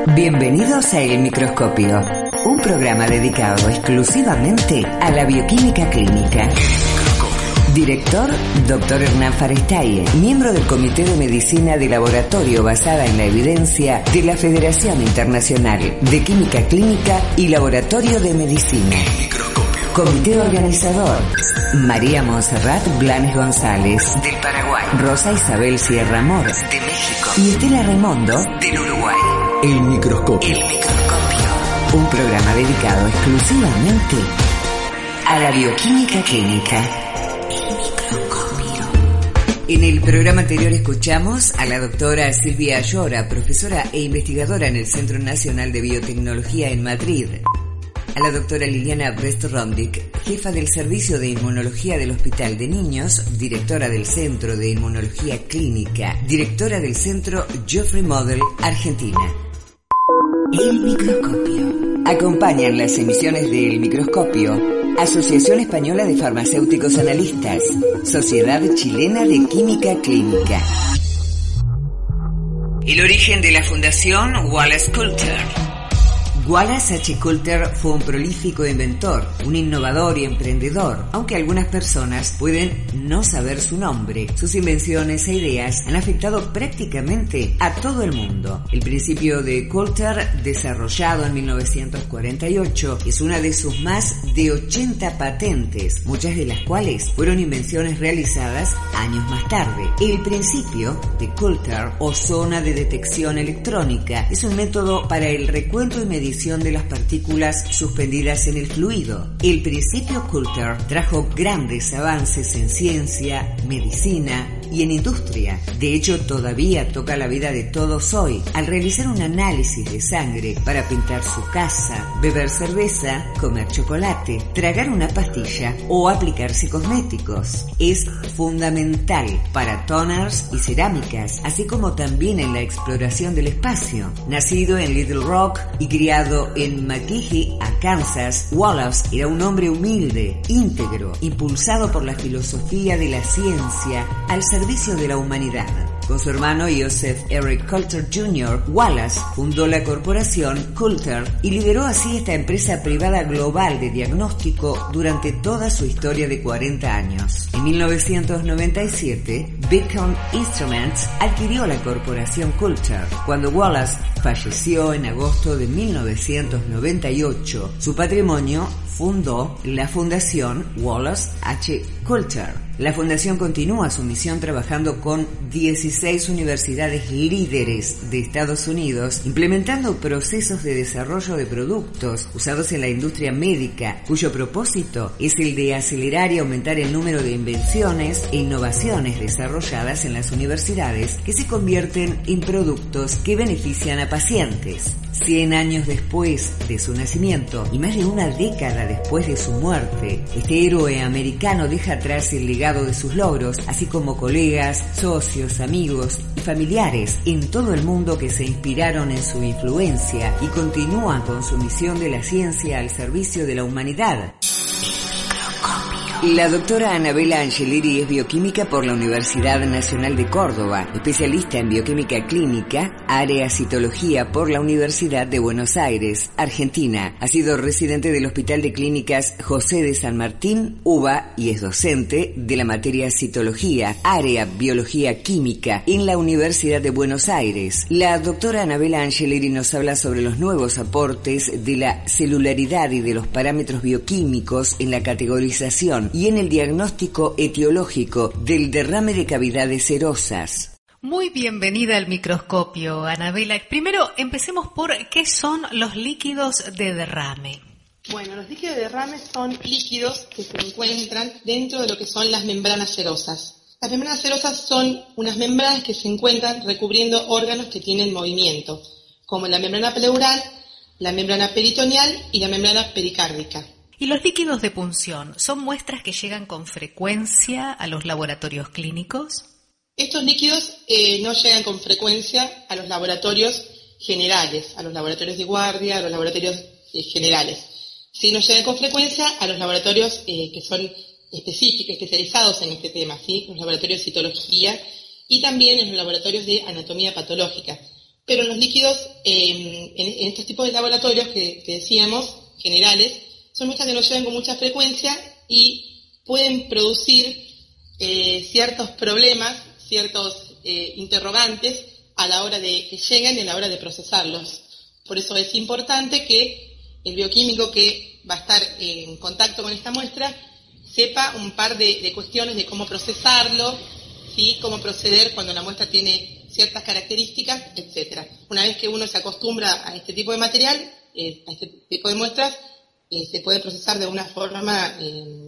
Bienvenidos a El Microscopio, un programa dedicado exclusivamente a la bioquímica clínica. Director, Dr. Hernán Farestaie, miembro del Comité de Medicina de Laboratorio basada en la evidencia de la Federación Internacional de Química Clínica y Laboratorio de Medicina. Comité organizador, María Montserrat Blanes González, del Paraguay, Rosa Isabel Sierra Mor, de México, y Estela Raimondo, del Uruguay. El Microscopio. El Microscopio, un programa dedicado exclusivamente a la bioquímica clínica. En el programa anterior escuchamos a la doctora Silvia Ayora, profesora e investigadora en el Centro Nacional de Biotecnología en Madrid. A la doctora Liliana Brest-Rondick, jefa del Servicio de Inmunología del Hospital de Niños, directora del Centro de Inmunología Clínica, directora del Centro Geoffrey Model, Argentina. El Microscopio. Acompañan las emisiones de El Microscopio Asociación Española de Farmacéuticos Analistas, Sociedad Chilena de Química Clínica. El origen de la Fundación Wallace Coulter. Wallace H. Coulter fue un prolífico inventor, un innovador y emprendedor, aunque algunas personas pueden no saber su nombre. Sus invenciones e ideas han afectado prácticamente a todo el mundo. El principio de Coulter, desarrollado en 1948, es una de sus más de 80 patentes, muchas de las cuales fueron invenciones realizadas años más tarde. El principio de Coulter, o zona de detección electrónica, es un método para el recuento y medición de las partículas suspendidas en el fluido. El principio Coulter trajo grandes avances en ciencia, medicina y en industria. De hecho, todavía toca la vida de todos hoy. Al realizar un análisis de sangre para pintar su casa, beber cerveza, comer chocolate, tragar una pastilla o aplicarse cosméticos. Es fundamental para toners y cerámicas, así como también en la exploración del espacio. Nacido en Little Rock y criado en McKee, Arkansas, Wallace era un hombre humilde, íntegro, impulsado por la filosofía de la ciencia al servicio de la humanidad. Con su hermano Joseph Eric Coulter Jr., Wallace fundó la corporación Coulter y lideró así esta empresa privada global de diagnóstico durante toda su historia de 40 años. En 1997, Beacon Instruments adquirió la corporación Coulter. Cuando Wallace falleció en agosto de 1998, su patrimonio fundó la Fundación Wallace H. Coulter. La fundación continúa su misión trabajando con 16 universidades líderes de Estados Unidos, implementando procesos de desarrollo de productos usados en la industria médica, cuyo propósito es el de acelerar y aumentar el número de invenciones e innovaciones desarrolladas en las universidades que se convierten en productos que benefician a pacientes. 100 años después de su nacimiento y más de una década después de su muerte, este héroe americano deja atrás el legado de sus logros, así como colegas, socios, amigos y familiares en todo el mundo que se inspiraron en su influencia y continúan con su misión de la ciencia al servicio de la humanidad. La doctora Anabela Angeliri es bioquímica por la Universidad Nacional de Córdoba, especialista en bioquímica clínica, área citología por la Universidad de Buenos Aires, Argentina. Ha sido residente del Hospital de Clínicas José de San Martín, UBA, y es docente de la materia citología, área biología química, en la Universidad de Buenos Aires. La doctora Anabela Angeliri nos habla sobre los nuevos aportes de la celularidad y de los parámetros bioquímicos en la categorización y en el diagnóstico etiológico del derrame de cavidades serosas. Muy bienvenida al microscopio, Anabela. Primero, empecemos por qué son los líquidos de derrame. Bueno, los líquidos de derrame son líquidos que se encuentran dentro de lo que son las membranas serosas. Las membranas serosas son unas membranas que se encuentran recubriendo órganos que tienen movimiento, como la membrana pleural, la membrana peritoneal y la membrana pericárdica. ¿Y los líquidos de punción son muestras que llegan con frecuencia a los laboratorios clínicos? Estos líquidos no llegan con frecuencia a los laboratorios generales, a los laboratorios de guardia, a los laboratorios generales. Sí, no llegan con frecuencia a los laboratorios que son específicos, especializados en este tema, ¿sí? Los laboratorios de citología y también en los laboratorios de anatomía patológica. Pero en los líquidos, en estos tipos de laboratorios que decíamos, generales, son muestras que nos llegan con mucha frecuencia y pueden producir ciertos problemas, ciertos interrogantes a la hora de que llegan y a la hora de procesarlos. Por eso es importante que el bioquímico que va a estar en contacto con esta muestra sepa un par de cuestiones de cómo procesarlo, ¿sí? Cómo proceder cuando la muestra tiene ciertas características, etcétera. Una vez que uno se acostumbra a este tipo de material, a este tipo de muestras, se puede procesar de una forma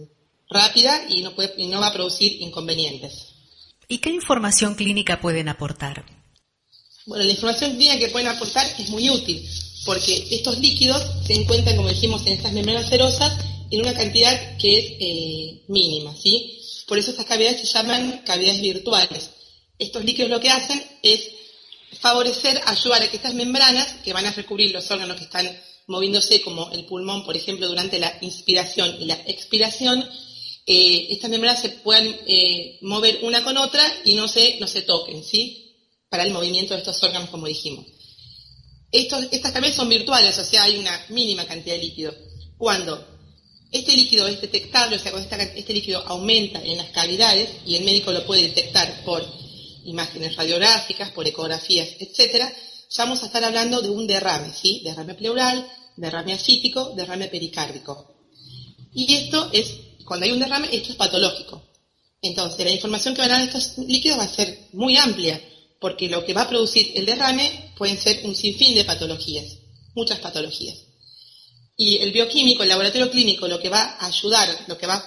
rápida y no va a producir inconvenientes. ¿Y qué información clínica pueden aportar? Bueno, la información clínica que pueden aportar es muy útil, porque estos líquidos se encuentran, como dijimos, en estas membranas serosas en una cantidad que es mínima, ¿sí? Por eso estas cavidades se llaman cavidades virtuales. Estos líquidos lo que hacen es favorecer, ayudar a que estas membranas, que van a recubrir los órganos que están moviéndose, como el pulmón, por ejemplo, durante la inspiración y la expiración, estas membranas se puedan mover una con otra y no se toquen, ¿sí? Para el movimiento de estos órganos, como dijimos. Estas cavidades son virtuales, o sea, hay una mínima cantidad de líquido. Cuando este líquido es detectable, o sea, cuando este líquido aumenta en las cavidades, y el médico lo puede detectar por imágenes radiográficas, por ecografías, etcétera, ya vamos a estar hablando de un derrame, ¿sí? Derrame pleural, derrame ascítico, derrame pericárdico. Y cuando hay un derrame, esto es patológico. Entonces, la información que van a dar estos líquidos va a ser muy amplia, porque lo que va a producir el derrame pueden ser un sinfín de patologías, muchas patologías. Y el bioquímico, el laboratorio clínico, lo que va a ayudar, lo que va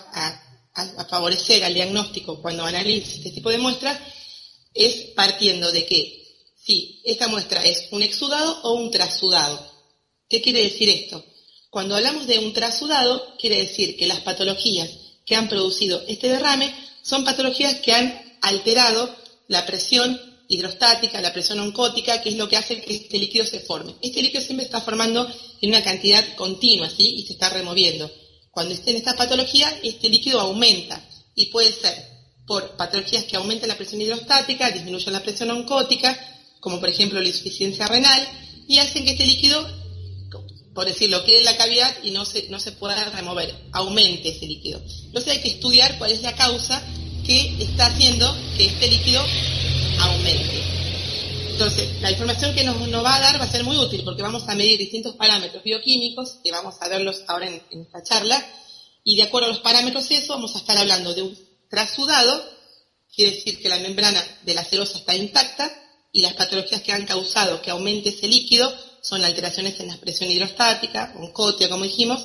a favorecer al diagnóstico cuando analice este tipo de muestras, es partiendo de que si esta muestra es un exudado o un trasudado. ¿Qué quiere decir esto? Cuando hablamos de un trasudado, quiere decir que las patologías que han producido este derrame son patologías que han alterado la presión hidrostática, la presión oncótica, que es lo que hace que este líquido se forme. Este líquido siempre está formando en una cantidad continua, ¿sí? Y se está removiendo. Cuando esté en esta patología, este líquido aumenta y puede ser por patologías que aumentan la presión hidrostática, disminuyen la presión oncótica, como por ejemplo la insuficiencia renal, y hacen que este líquido, por decirlo, quede en la cavidad y no se pueda remover, aumente ese líquido. Entonces hay que estudiar cuál es la causa que está haciendo que este líquido aumente. Entonces, la información que nos va a dar va a ser muy útil porque vamos a medir distintos parámetros bioquímicos, que vamos a verlos ahora en esta charla, y de acuerdo a los parámetros de eso vamos a estar hablando de un trasudado, quiere decir que la membrana de la serosa está intacta, y las patologías que han causado que aumente ese líquido son alteraciones en la presión hidrostática, oncótica, como dijimos,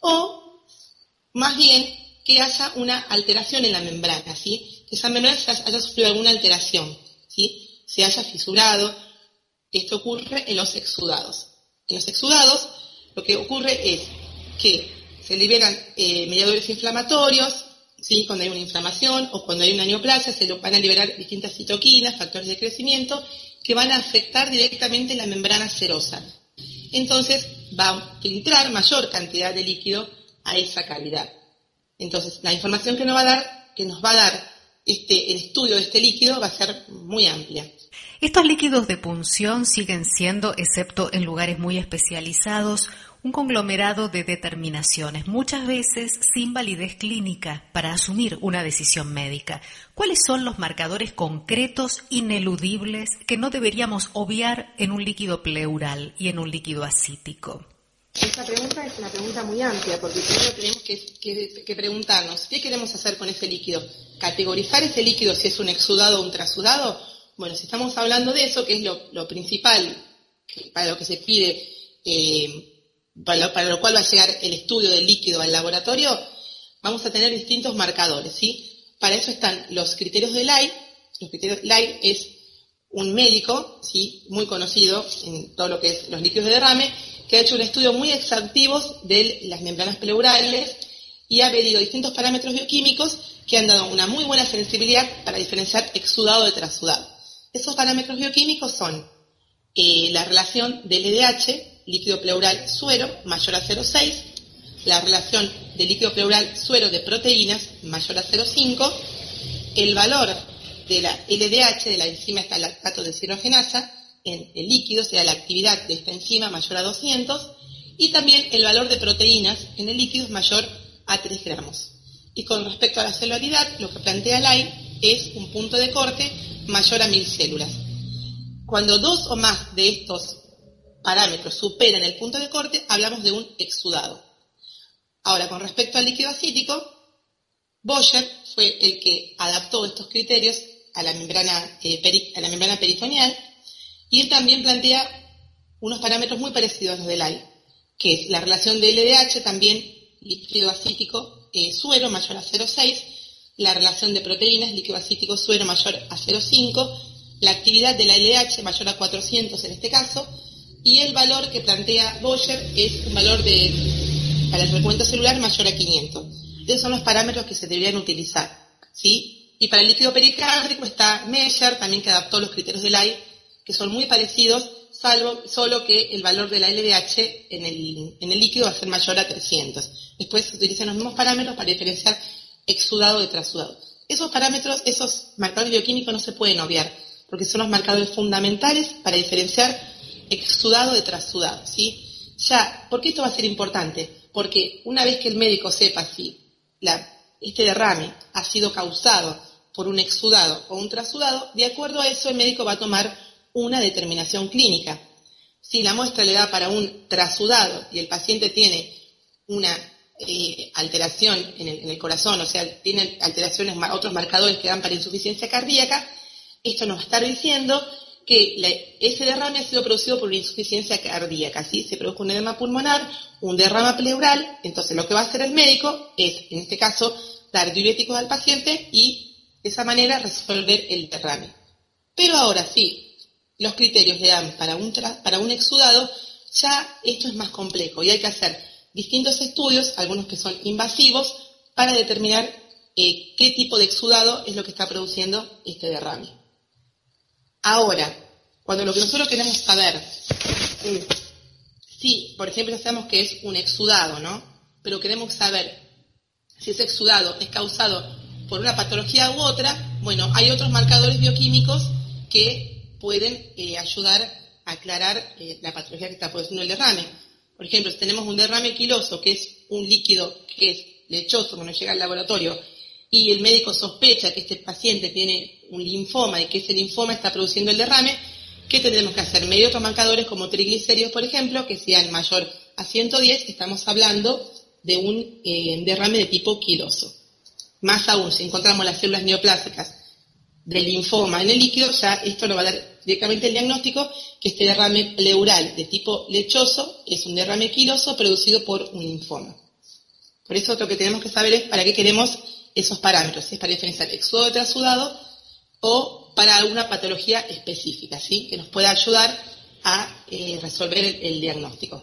o más bien que haya una alteración en la membrana, ¿sí? Que esa membrana haya sufrido alguna alteración, ¿sí? Se haya fisurado. Esto ocurre en los exudados. En los exudados lo que ocurre es que se liberan mediadores inflamatorios, ¿sí? Cuando hay una inflamación o cuando hay una neoplasia se van a liberar distintas citoquinas, factores de crecimiento, que van a afectar directamente la membrana serosa. Entonces va a filtrar mayor cantidad de líquido a esa cavidad. Entonces la información que nos va a dar el estudio de este líquido va a ser muy amplia. Estos líquidos de punción siguen siendo, excepto en lugares muy especializados, un conglomerado de determinaciones, muchas veces sin validez clínica para asumir una decisión médica. ¿Cuáles son los marcadores concretos, ineludibles, que no deberíamos obviar en un líquido pleural y en un líquido ascítico? Esta pregunta es una pregunta muy amplia, porque primero tenemos que preguntarnos, ¿qué queremos hacer con ese líquido? ¿Categorizar ese líquido si es un exudado o un trasudado? Bueno, si estamos hablando de eso, que es lo principal para lo que se pide, para lo cual va a llegar el estudio del líquido al laboratorio, vamos a tener distintos marcadores, ¿sí? Para eso están los criterios de Lai. Los criterios de Lai es un médico, ¿sí? Muy conocido en todo lo que es los líquidos de derrame, que ha hecho un estudio muy exhaustivo de las membranas pleurales y ha medido distintos parámetros bioquímicos que han dado una muy buena sensibilidad para diferenciar exudado de trasudado. Esos parámetros bioquímicos son la relación del LDH, líquido pleural suero, mayor a 0,6, la relación del líquido pleural suero de proteínas, mayor a 0,5, el valor de la LDH, de la enzima lactato deshidrogenasa, en el líquido, o sea, la actividad de esta enzima mayor a 200, y también el valor de proteínas en el líquido es mayor a 3 gramos. Y con respecto a la celularidad, lo que plantea Lai es un punto de corte mayor a 1000 células. Cuando 2 o más de estos parámetros superan el punto de corte, hablamos de un exudado. Ahora, con respecto al líquido acítico, Boyer fue el que adaptó estos criterios a la membrana peritoneal, y él también plantea unos parámetros muy parecidos a los de Lai, que es la relación de LDH, también líquido acítico, suero mayor a 0,6, la relación de proteínas, líquido acítico, suero mayor a 0,5, la actividad de la LDH mayor a 400 en este caso, y el valor que plantea Boyer es un valor para el recuento celular mayor a 500. Esos son los parámetros que se deberían utilizar, ¿sí? Y para el líquido pericárdico está Meyer, también que adaptó los criterios de Lai, que son muy parecidos, solo que el valor de la LDH en el líquido va a ser mayor a 300. Después se utilizan los mismos parámetros para diferenciar exudado de trasudado. Esos parámetros, esos marcadores bioquímicos no se pueden obviar, porque son los marcadores fundamentales para diferenciar exudado de trasudado, ¿sí? Ya, ¿por qué esto va a ser importante? Porque una vez que el médico sepa si este derrame ha sido causado por un exudado o un trasudado, de acuerdo a eso el médico va a tomar una determinación clínica. Si la muestra le da para un trasudado y el paciente tiene una alteración en el corazón, o sea, tiene alteraciones, otros marcadores que dan para insuficiencia cardíaca, esto nos va a estar diciendo que ese derrame ha sido producido por una insuficiencia cardíaca, ¿sí? Se produjo un edema pulmonar, un derrame pleural, entonces lo que va a hacer el médico es, en este caso, dar diuréticos al paciente y de esa manera resolver el derrame. Pero ahora sí, los criterios le dan para un exudado, ya esto es más complejo y hay que hacer distintos estudios, algunos que son invasivos, para determinar qué tipo de exudado es lo que está produciendo este derrame. Ahora, cuando lo que nosotros queremos saber es si, por ejemplo, ya sabemos que es un exudado, ¿no? Pero queremos saber si ese exudado es causado por una patología u otra, bueno, hay otros marcadores bioquímicos que pueden ayudar a aclarar la patología que está produciendo el derrame. Por ejemplo, si tenemos un derrame quiloso, que es un líquido que es lechoso cuando llega al laboratorio, y el médico sospecha que este paciente tiene un linfoma y que ese linfoma está produciendo el derrame, ¿qué tendremos que hacer? Medir otros marcadores como triglicéridos, por ejemplo, que sean mayor a 110, estamos hablando de un derrame de tipo quiloso. Más aún, si encontramos las células neoplásicas del linfoma en el líquido, ya esto nos va a dar directamente el diagnóstico que este derrame pleural de tipo lechoso es un derrame quiloso producido por un linfoma. Por eso lo que tenemos que saber es para qué queremos esos parámetros, si es para diferenciar exudado de trasudado o para alguna patología específica, ¿sí? Que nos pueda ayudar a resolver el diagnóstico.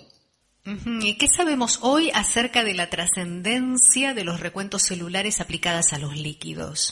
¿Y qué sabemos hoy acerca de la trascendencia de los recuentos celulares aplicadas a los líquidos?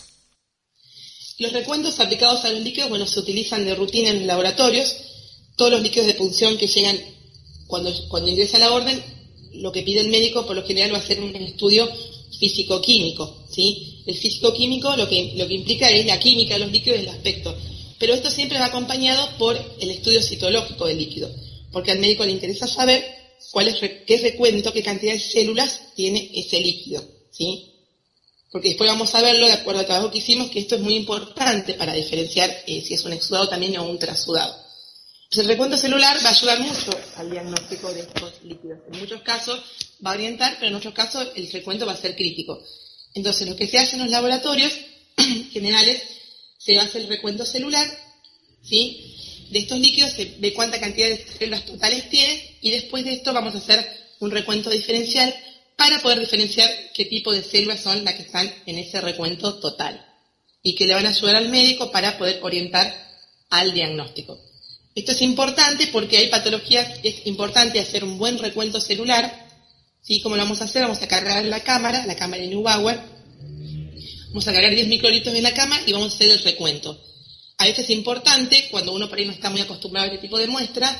Los recuentos aplicados a los líquidos, bueno, se utilizan de rutina en los laboratorios. Todos los líquidos de punción que llegan cuando ingresa la orden, lo que pide el médico por lo general va a ser un estudio físico-químico, ¿sí? El físico-químico lo que implica es la química de los líquidos y el aspecto. Pero esto siempre va acompañado por el estudio citológico del líquido, porque al médico le interesa saber qué recuento, qué cantidad de células tiene ese líquido, ¿sí? Porque después vamos a verlo, de acuerdo al trabajo que hicimos, que esto es muy importante para diferenciar si es un exudado también o un trasudado. Entonces, el recuento celular va a ayudar mucho al diagnóstico de estos líquidos. En muchos casos va a orientar, pero en otros casos el recuento va a ser crítico. Entonces, lo que se hace en los laboratorios generales, se hace el recuento celular, ¿sí? De estos líquidos se ve cuánta cantidad de células totales tiene y después de esto vamos a hacer un recuento diferencial para poder diferenciar qué tipo de células son las que están en ese recuento total y que le van a ayudar al médico para poder orientar al diagnóstico. Esto es importante porque hay patologías que es importante hacer un buen recuento celular, ¿sí? ¿Cómo lo vamos a hacer? Vamos a cargar la cámara de Neubauer, vamos a cargar 10 microlitros en la cámara y vamos a hacer el recuento. A veces es importante, cuando uno por ahí no está muy acostumbrado a este tipo de muestra,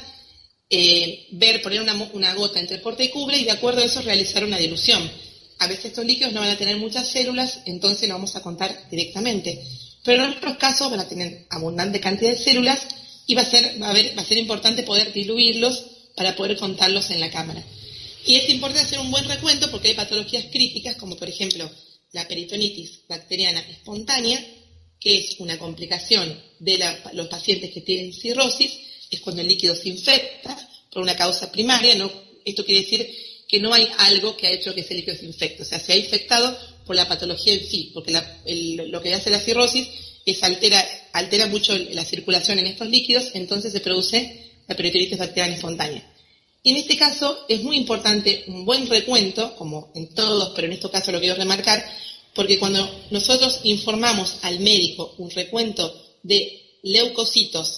poner una gota entre porta y cubre y de acuerdo a eso realizar una dilución. A veces estos líquidos no van a tener muchas células, entonces lo vamos a contar directamente. Pero en otros casos van a tener abundante cantidad de células y va a ser importante poder diluirlos para poder contarlos en la cámara. Y es importante hacer un buen recuento porque hay patologías críticas, como por ejemplo la peritonitis bacteriana espontánea, que es una complicación de los pacientes que tienen cirrosis, es cuando el líquido se infecta por una causa primaria, ¿no? Esto quiere decir que no hay algo que ha hecho que ese líquido se infecte, o sea, se ha infectado por la patología en sí, porque lo que hace la cirrosis es altera mucho la circulación en estos líquidos, entonces se produce la peritonitis bacteriana espontánea. Y en este caso es muy importante un buen recuento, como en todos, pero en este caso lo quiero remarcar, porque cuando nosotros informamos al médico un recuento de leucocitos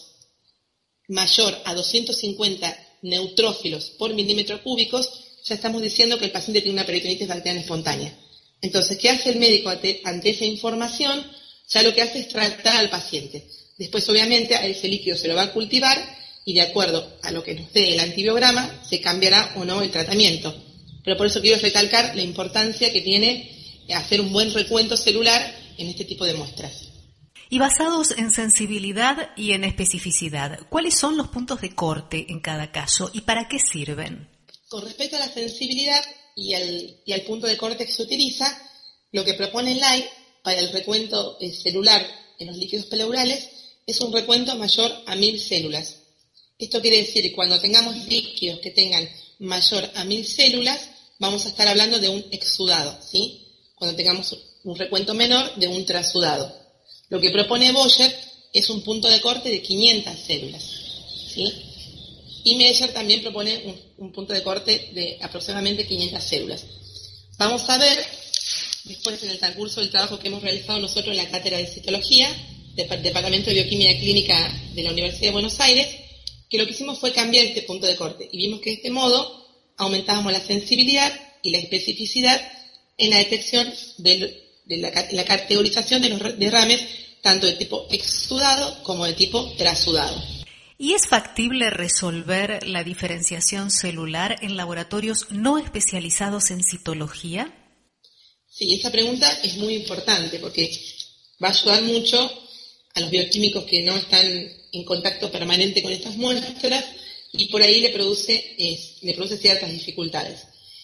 mayor a 250 neutrófilos por milímetro cúbicos, ya estamos diciendo que el paciente tiene una peritonitis bacteriana espontánea. Entonces, ¿qué hace el médico ante esa información? Ya lo que hace es tratar al paciente. Después, obviamente, a ese líquido se lo va a cultivar y de acuerdo a lo que nos dé el antibiograma, se cambiará o no el tratamiento. Pero por eso quiero recalcar la importancia que tiene hacer un buen recuento celular en este tipo de muestras. Y basados en sensibilidad y en especificidad, ¿cuáles son los puntos de corte en cada caso y para qué sirven? Con respecto a la sensibilidad y al punto de corte que se utiliza, lo que propone LAI para el recuento celular en los líquidos pleurales es un recuento mayor a 1000 células. Esto quiere decir que cuando tengamos líquidos que tengan mayor a 1000 células, vamos a estar hablando de un exudado, ¿sí? Cuando tengamos un recuento menor, de un trasudado. Lo que propone Boyer es un punto de corte de 500 células, ¿sí? Y Meyer también propone un punto de corte de aproximadamente 500 células. Vamos a ver, después en el transcurso del trabajo que hemos realizado nosotros en la cátedra de citología, del Departamento de Bioquímica Clínica de la Universidad de Buenos Aires, que lo que hicimos fue cambiar este punto de corte y vimos que de este modo aumentábamos la sensibilidad y la especificidad en la detección de la categorización de los derrames tanto de tipo exudado como de tipo trasudado. ¿Y es factible resolver la diferenciación celular en laboratorios no especializados en citología? Sí, esa pregunta es muy importante porque va a ayudar mucho a los bioquímicos que no están en contacto permanente con estas muestras y por ahí le produce ciertas dificultades.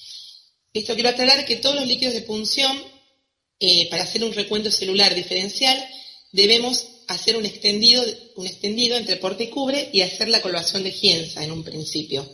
Esto quiero aclarar que todos los líquidos de punción, para hacer un recuento celular diferencial, debemos hacer un extendido entre porte y cubre y hacer la coloración de Gienza en un principio.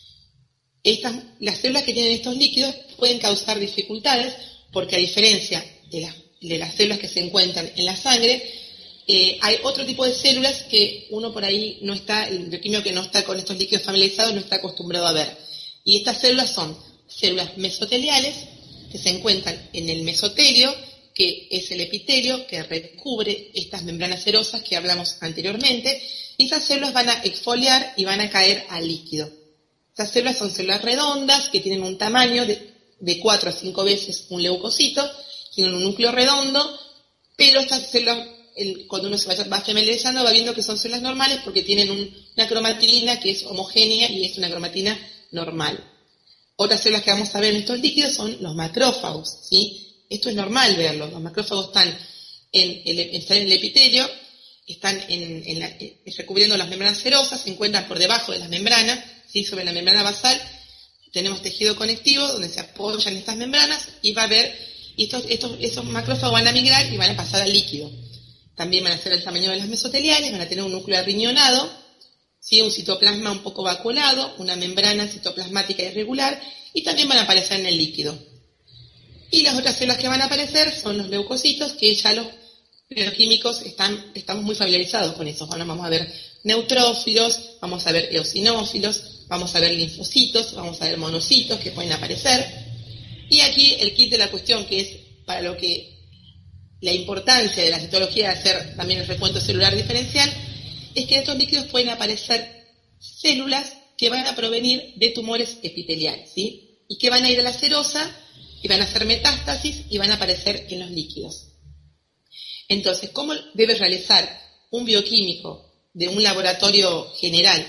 Las células que tienen estos líquidos pueden causar dificultades porque a diferencia de las células que se encuentran en la sangre, hay otro tipo de células que uno por ahí no está, el bioquímico que no está con estos líquidos familiarizados no está acostumbrado a ver. Y estas células son células mesoteliales que se encuentran en el mesotelio, que es el epitelio que recubre estas membranas serosas que hablamos anteriormente, y esas células van a exfoliar y van a caer al líquido. Estas células son células redondas que tienen un tamaño de 4 a 5 veces un leucocito, tienen un núcleo redondo, pero estas células, cuando uno se va familiarizando, va viendo que son células normales porque tienen una cromatina que es homogénea y es una cromatina normal. Otras células que vamos a ver en estos líquidos son los macrófagos, ¿sí? Esto es normal verlo. Los macrófagos están en el epitelio, están recubriendo las membranas serosas, se encuentran por debajo de las membranas, ¿sí? Sobre la membrana basal tenemos tejido conectivo donde se apoyan estas membranas y va a haber, estos macrófagos van a migrar y van a pasar al líquido. También van a ser el tamaño de las mesoteliales, van a tener un núcleo arriñonado, ¿sí? Un citoplasma un poco vacuolado, una membrana citoplasmática irregular y también van a aparecer en el líquido. Y las otras células que van a aparecer son los leucocitos, que ya los bioquímicos estamos muy familiarizados con eso. Bueno, vamos a ver neutrófilos, vamos a ver eosinófilos, vamos a ver linfocitos, vamos a ver monocitos que pueden aparecer. Y aquí el kit de la cuestión, que es para lo que la importancia de la citología de hacer también el recuento celular diferencial, es que en estos líquidos pueden aparecer células que van a provenir de tumores epiteliales, ¿sí? Y que van a ir a la serosa y van a hacer metástasis y van a aparecer en los líquidos. Entonces, ¿cómo debe realizar un bioquímico de un laboratorio general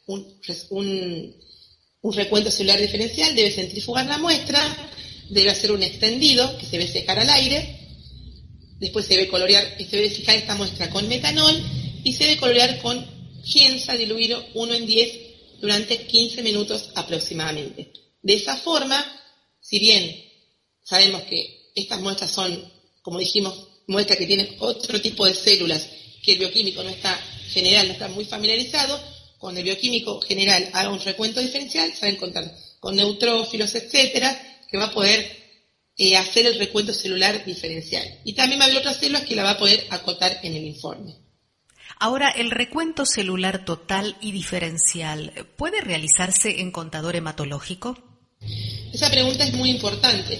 un recuento celular diferencial? Debe centrifugar la muestra, debe hacer un extendido que se debe secar al aire, después se debe colorear, se debe fijar esta muestra con metanol y se debe colorear con Giemsa diluido 1 en 10 durante 15 minutos aproximadamente. De esa forma, si bien sabemos que estas muestras son, como dijimos, muestras que tienen otro tipo de células que el bioquímico no está muy familiarizado, cuando el bioquímico general haga un recuento diferencial, se va a encontrar con neutrófilos, etcétera, que va a poder hacer el recuento celular diferencial. Y también va a haber otras células que la va a poder acotar en el informe. Ahora, ¿el recuento celular total y diferencial puede realizarse en contador hematológico? Esa pregunta es muy importante,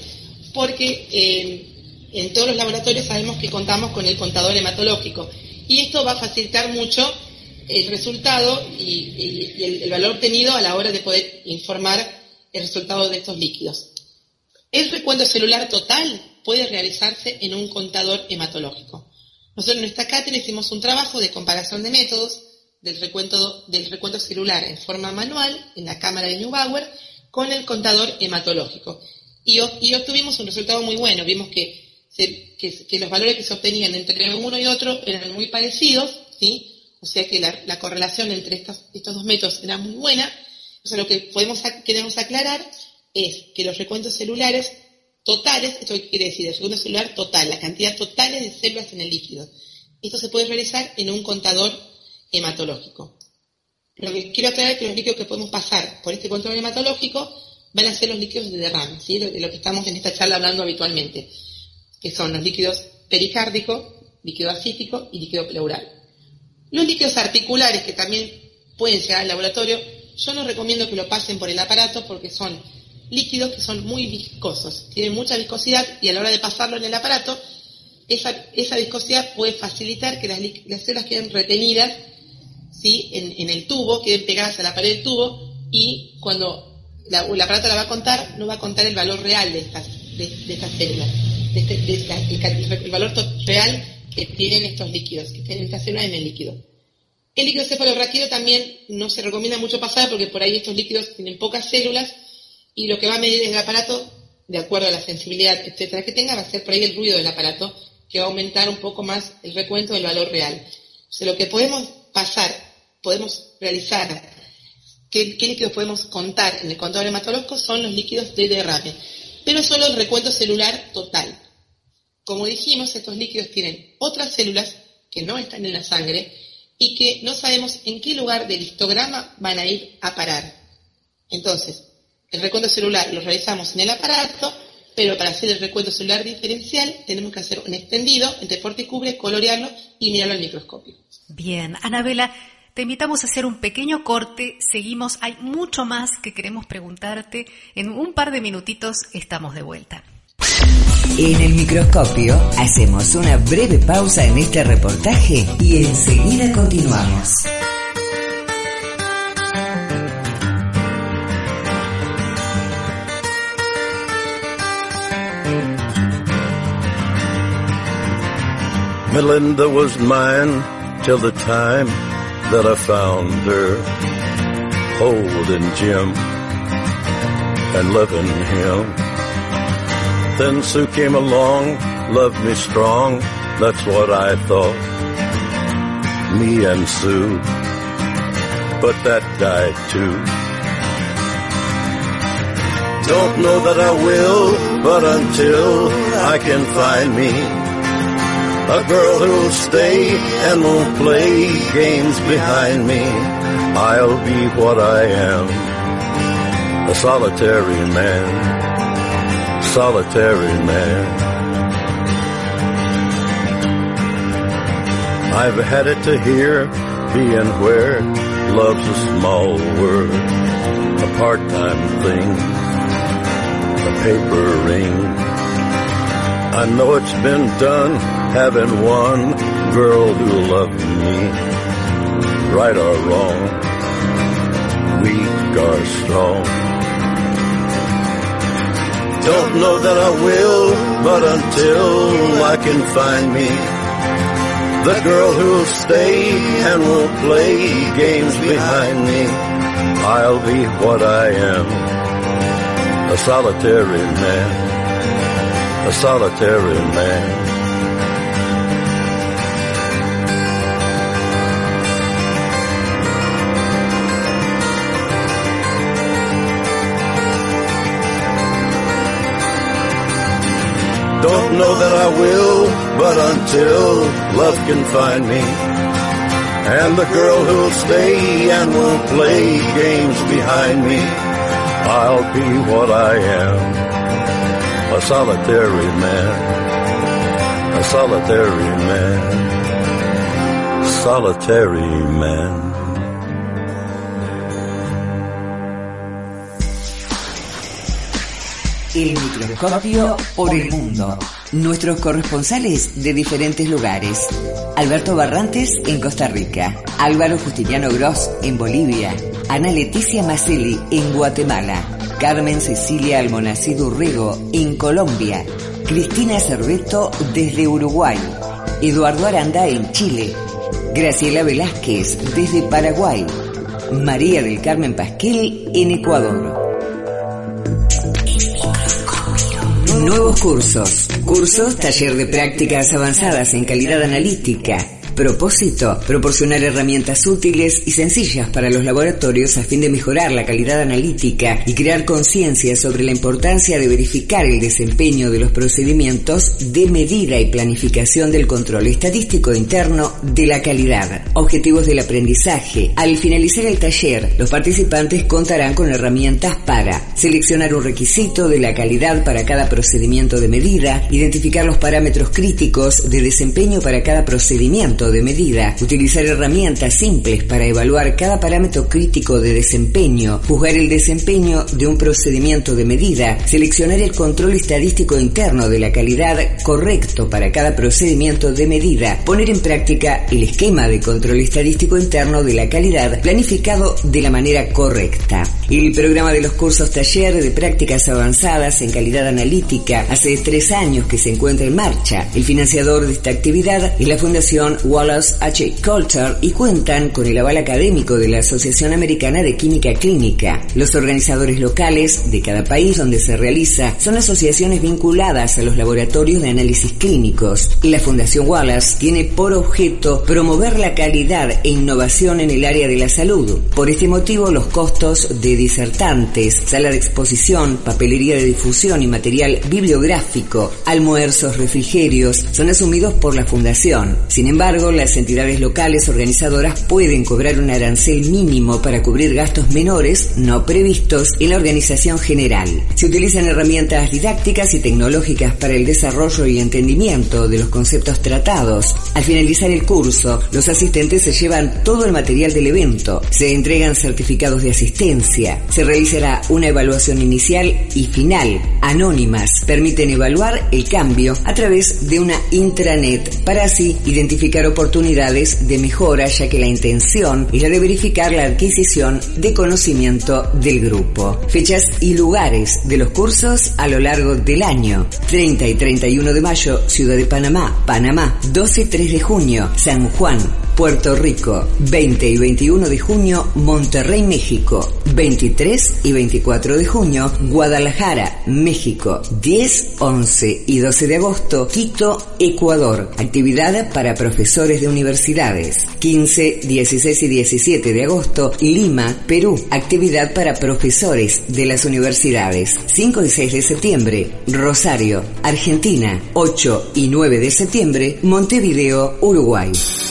porque en todos los laboratorios sabemos que contamos con el contador hematológico, y esto va a facilitar mucho el resultado y el valor obtenido a la hora de poder informar el resultado de estos líquidos. El recuento celular total puede realizarse en un contador hematológico. Nosotros en nuestra cátedra hicimos un trabajo de comparación de métodos del recuento celular en forma manual en la cámara de Neubauer con el contador hematológico. Y obtuvimos un resultado muy bueno. Vimos que los valores que se obtenían entre uno y otro eran muy parecidos, ¿sí? O sea que la correlación entre estos dos métodos era muy buena. O sea, lo que queremos aclarar es que los recuentos celulares totales, esto quiere decir el recuento celular total, la cantidad total de células en el líquido, esto se puede realizar en un contador hematológico. Lo que quiero aclarar es que los líquidos que podemos pasar por este contador hematológico van a ser los líquidos de derrame, ¿sí? De lo que estamos en esta charla hablando habitualmente, que son los líquidos pericárdico, líquido asítico y líquido pleural. Los líquidos articulares, que también pueden llegar al laboratorio, yo no recomiendo que lo pasen por el aparato porque son líquidos que son muy viscosos, tienen mucha viscosidad y a la hora de pasarlo en el aparato, esa viscosidad puede facilitar que las células queden retenidas, ¿sí? en el tubo, queden pegadas a la pared del tubo, y cuando el aparato la va a contar, no va a contar el valor real de estas células, el valor real que tienen estos líquidos, que tienen estas células en el líquido. El líquido cefalorraquídeo también no se recomienda mucho pasar porque por ahí estos líquidos tienen pocas células y lo que va a medir el aparato, de acuerdo a la sensibilidad, etcétera, que tenga, va a ser por ahí el ruido del aparato, que va a aumentar un poco más el recuento del valor real. O sea, lo que podemos realizar, qué líquidos podemos contar en el contador hematológico son los líquidos de derrame, pero solo el recuento celular total. Como dijimos, estos líquidos tienen otras células que no están en la sangre y que no sabemos en qué lugar del histograma van a ir a parar. Entonces, el recuento celular lo realizamos en el aparato, pero para hacer el recuento celular diferencial tenemos que hacer un extendido entre porte y cubre, colorearlo y mirarlo al microscopio. Bien, Anabela, te invitamos a hacer un pequeño corte. Seguimos, hay mucho más que queremos preguntarte. En un par de minutitos estamos de vuelta. En el microscopio hacemos una breve pausa en este reportaje y enseguida continuamos. Melinda was mine till the time that I found her, holding Jim and loving him. Then Sue came along, loved me strong, that's what I thought, me and Sue, but that died too. Don't know that I will, but until I can find me a girl who'll stay and won't play games behind me, I'll be what I am, a solitary man, solitary man. I've had it to here, being where love's a small word, a part-time thing, a paper ring. I know it's been done, having one girl who loved me, right or wrong, weak or strong. Don't know that I will, but until I can find me the girl who'll stay and won't play games behind me, I'll be what I am, a solitary man. A solitary man. till love can find me. And the girl who'll stay and won't play games behind me. I'll be what I am, a solitary man, a solitary man, solitary man. El microscopio por el mundo. Nuestros corresponsales de diferentes lugares. Alberto Barrantes en Costa Rica, Álvaro Justiniano Gross en Bolivia, Ana Leticia Macelli en Guatemala, Carmen Cecilia Almonacid Urrego en Colombia, Cristina Cerveto desde Uruguay, Eduardo Aranda en Chile, Graciela Velázquez desde Paraguay, María del Carmen Pasquel en Ecuador. Nuevos cursos, taller de prácticas avanzadas en calidad analítica. Propósito, proporcionar herramientas útiles y sencillas para los laboratorios a fin de mejorar la calidad analítica y crear conciencia sobre la importancia de verificar el desempeño de los procedimientos de medida y planificación del control estadístico interno de la calidad. Objetivos del aprendizaje. Al finalizar el taller, los participantes contarán con herramientas para seleccionar un requisito de la calidad para cada procedimiento de medida, identificar los parámetros críticos de desempeño para cada procedimiento de medida, utilizar herramientas simples para evaluar cada parámetro crítico de desempeño, juzgar el desempeño de un procedimiento de medida, seleccionar el control estadístico interno de la calidad correcto para cada procedimiento de medida, poner en práctica el esquema de control estadístico interno de la calidad planificado de la manera correcta. El programa de los cursos taller de prácticas avanzadas en calidad analítica hace 3 años que se encuentra en marcha. El financiador de esta actividad es la Fundación Wallace H. Coulter y cuentan con el aval académico de la Asociación Americana de Química Clínica. Los organizadores locales de cada país donde se realiza son asociaciones vinculadas a los laboratorios de análisis clínicos. La Fundación Wallace tiene por objeto promover la calidad e innovación en el área de la salud. Por este motivo, los costos de disertantes, sala de exposición, papelería de difusión y material bibliográfico, almuerzos, refrigerios, son asumidos por la Fundación. Sin embargo, las entidades locales organizadoras pueden cobrar un arancel mínimo para cubrir gastos menores no previstos en la organización general. Se utilizan herramientas didácticas y tecnológicas para el desarrollo y entendimiento de los conceptos tratados. Al finalizar el curso, los asistentes se llevan todo el material del evento, se entregan certificados de asistencia, se realizará una evaluación inicial y final, anónimas, permiten evaluar el cambio a través de una intranet para así identificar oportunidades de mejora, ya que la intención es la de verificar la adquisición de conocimiento del grupo. Fechas y lugares de los cursos a lo largo del año: 30 y 31 de mayo, Ciudad de Panamá, Panamá; 12 y 3 de junio, San Juan, Puerto Rico; 20 y 21 de junio, Monterrey, México; 23 y 24 de junio, Guadalajara, México; 10, 11 y 12 de agosto, Quito, Ecuador. Actividad para profesores de universidades. 15, 16 y 17 de agosto, Lima, Perú. Actividad para profesores de las universidades. 5 y 6 de septiembre, Rosario, Argentina. 8 y 9 de septiembre, Montevideo, Uruguay.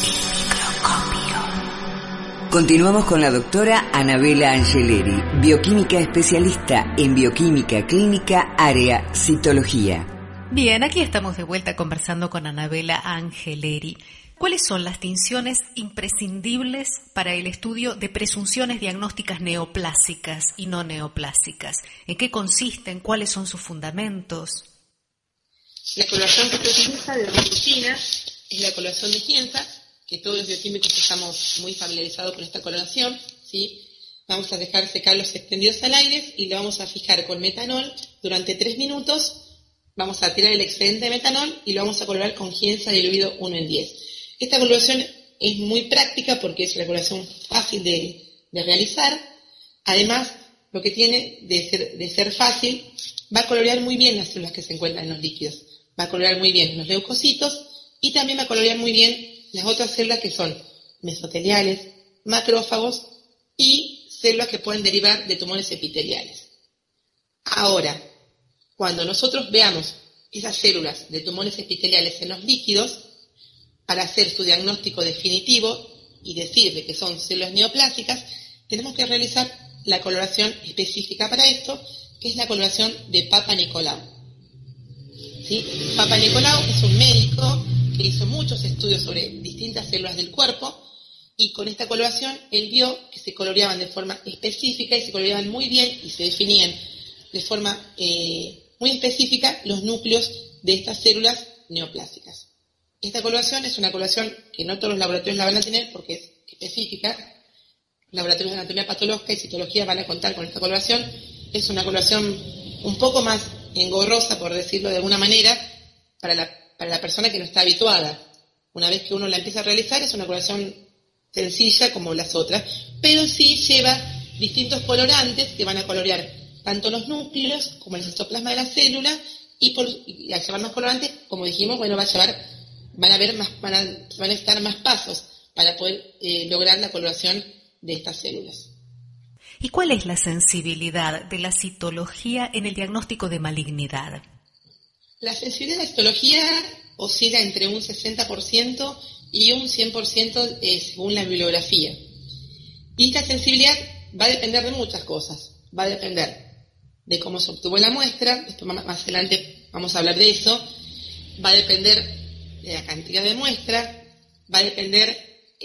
Continuamos con la doctora Anabela Angeleri, bioquímica especialista en bioquímica clínica, área citología. Bien, aquí estamos de vuelta conversando con Anabela Angeleri. ¿Cuáles son las tinciones imprescindibles para el estudio de presunciones diagnósticas neoplásicas y no neoplásicas? ¿En qué consisten? ¿Cuáles son sus fundamentos? La coloración que se utiliza de rutina es la coloración de Hienza, que todos los bioquímicos estamos muy familiarizados con esta coloración, ¿sí? Vamos a dejar secar los extendidos al aire y lo vamos a fijar con metanol durante 3 minutos. Vamos a tirar el excedente de metanol y lo vamos a colorar con Hienza diluido 1 en 10. Esta coloración es muy práctica porque es una coloración fácil de realizar. Además, lo que tiene de ser fácil, va a colorear muy bien las células que se encuentran en los líquidos. Va a colorear muy bien los leucocitos y también va a colorear muy bien las otras células que son mesoteliales, macrófagos y células que pueden derivar de tumores epiteliales. Ahora, cuando nosotros veamos esas células de tumores epiteliales en los líquidos, para hacer su diagnóstico definitivo y decirle que son células neoplásicas, tenemos que realizar la coloración específica para esto, que es la coloración de Papa Nicolau. ¿Sí? Papa Nicolau es un médico que hizo muchos estudios sobre distintas células del cuerpo, y con esta coloración él vio que se coloreaban de forma específica y se coloreaban muy bien y se definían de forma muy específica los núcleos de estas células neoplásicas. Esta coloración es una coloración que no todos los laboratorios la van a tener porque es específica. Laboratorios de anatomía patológica y citología van a contar con esta coloración. Es una coloración un poco más engorrosa, por decirlo de alguna manera, para la persona que no está habituada. Una vez que uno la empieza a realizar, es una coloración sencilla como las otras, pero sí lleva distintos colorantes que van a colorear tanto los núcleos como el citoplasma de la célula, y al llevar más colorantes, como dijimos, bueno, van a estar más pasos para poder lograr la coloración de estas células. ¿Y cuál es la sensibilidad de la citología en el diagnóstico de malignidad? La sensibilidad de la citología oscila entre un 60% y un 100% según la bibliografía. Y esta sensibilidad va a depender de muchas cosas. Va a depender de cómo se obtuvo la muestra, esto más adelante vamos a hablar de eso. Va a depender de la cantidad de muestra, va a depender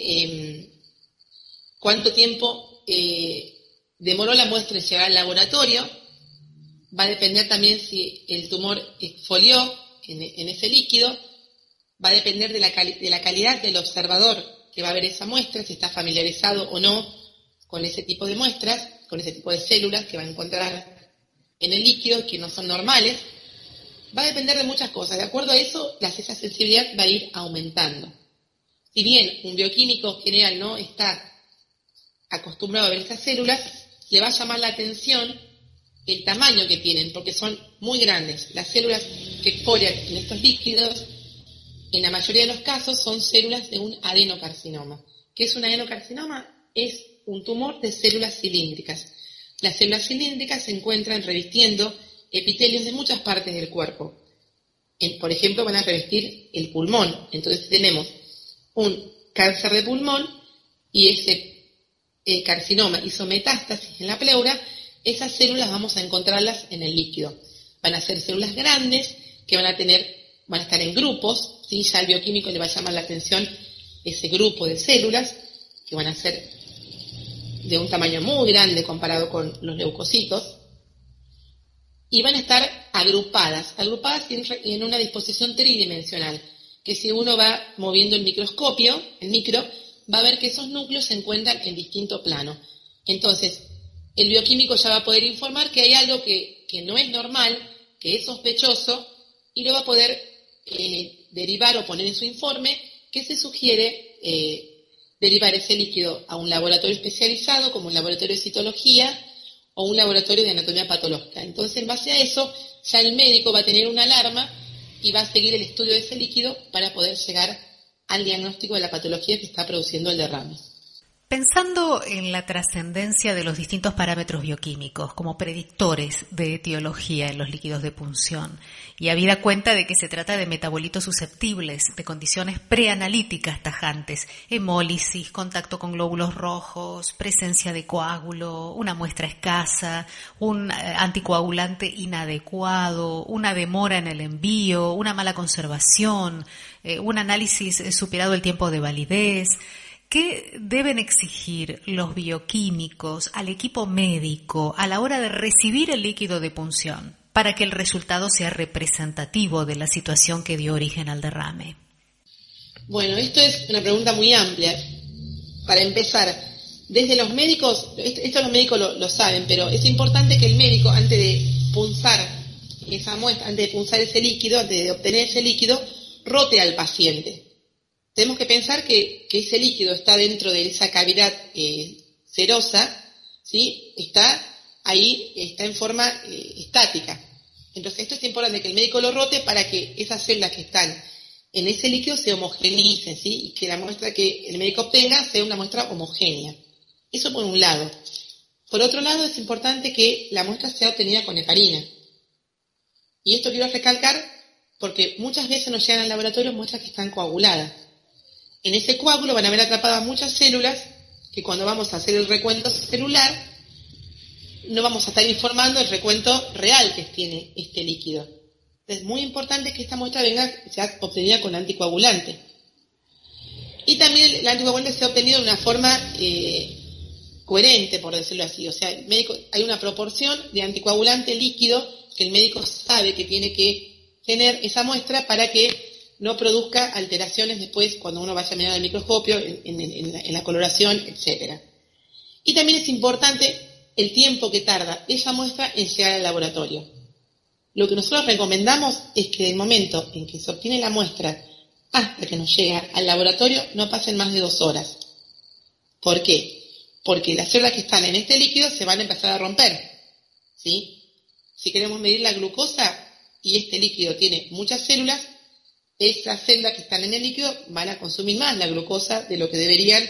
cuánto tiempo demoró la muestra en llegar al laboratorio, va a depender también si el tumor exfolió en ese líquido, va a depender de la calidad del observador que va a ver esa muestra, si está familiarizado o no con ese tipo de muestras, con ese tipo de células que va a encontrar en el líquido, que no son normales. Va a depender de muchas cosas. De acuerdo a eso, esa sensibilidad va a ir aumentando. Si bien un bioquímico general no está acostumbrado a ver estas células, le va a llamar la atención el tamaño que tienen, porque son muy grandes. Las células que exfolian en estos líquidos, en la mayoría de los casos, son células de un adenocarcinoma. ¿Qué es un adenocarcinoma? Es un tumor de células cilíndricas. Las células cilíndricas se encuentran revistiendo epitelios de muchas partes del cuerpo. Por ejemplo, van a revestir el pulmón. Entonces tenemos un cáncer de pulmón y ese carcinoma hizo metástasis en la pleura. Esas células vamos a encontrarlas en el líquido. Van a ser células grandes que van a estar en grupos, ¿sí? Ya al bioquímico le va a llamar la atención ese grupo de células que van a ser de un tamaño muy grande comparado con los leucocitos, y van a estar agrupadas en una disposición tridimensional, que si uno va moviendo el micro, va a ver que esos núcleos se encuentran en distinto plano. Entonces, el bioquímico ya va a poder informar que hay algo que no es normal, que es sospechoso, y lo va a poder derivar o poner en su informe que se sugiere derivar ese líquido a un laboratorio especializado, como un laboratorio de citología o un laboratorio de anatomía patológica. Entonces, en base a eso, ya el médico va a tener una alarma y va a seguir el estudio de ese líquido para poder llegar al diagnóstico de la patología que está produciendo el derrame. Pensando en la trascendencia de los distintos parámetros bioquímicos como predictores de etiología en los líquidos de punción, y habida cuenta de que se trata de metabolitos susceptibles de condiciones preanalíticas tajantes, hemólisis, contacto con glóbulos rojos, presencia de coágulo, una muestra escasa, un anticoagulante inadecuado, una demora en el envío, una mala conservación, un análisis superado el tiempo de validez. ¿Qué deben exigir los bioquímicos al equipo médico a la hora de recibir el líquido de punción para que el resultado sea representativo de la situación que dio origen al derrame? Bueno, esto es una pregunta muy amplia. Para empezar, desde los médicos, esto los médicos lo saben, pero es importante que el médico, antes de punzar esa muestra, antes de punzar ese líquido, antes de obtener ese líquido, rote al paciente. Tenemos que pensar que ese líquido está dentro de esa cavidad serosa, ¿sí? Está ahí, está en forma estática. Entonces, esto es importante que el médico lo rote para que esas células que están en ese líquido se homogeneicen, ¿sí? Y que la muestra que el médico obtenga sea una muestra homogénea. Eso por un lado. Por otro lado, es importante que la muestra sea obtenida con heparina. Y esto quiero recalcar porque muchas veces nos llegan al laboratorio muestras que están coaguladas. En ese coágulo van a haber atrapadas muchas células que cuando vamos a hacer el recuento celular no vamos a estar informando el recuento real que tiene este líquido. Entonces, es muy importante que esta muestra sea obtenida con anticoagulante. Y también el anticoagulante sea obtenido de una forma coherente, por decirlo así. O sea, hay una proporción de anticoagulante líquido que el médico sabe que tiene que tener esa muestra para que no produzca alteraciones después cuando uno vaya a mirar al microscopio, en la coloración, etc. Y también es importante el tiempo que tarda esa muestra en llegar al laboratorio. Lo que nosotros recomendamos es que del momento en que se obtiene la muestra hasta que nos llega al laboratorio no pasen más de 2 horas. ¿Por qué? Porque las células que están en este líquido se van a empezar a romper, ¿sí? Si queremos medir la glucosa y este líquido tiene muchas células, estas células que están en el líquido van a consumir más la glucosa de lo que deberían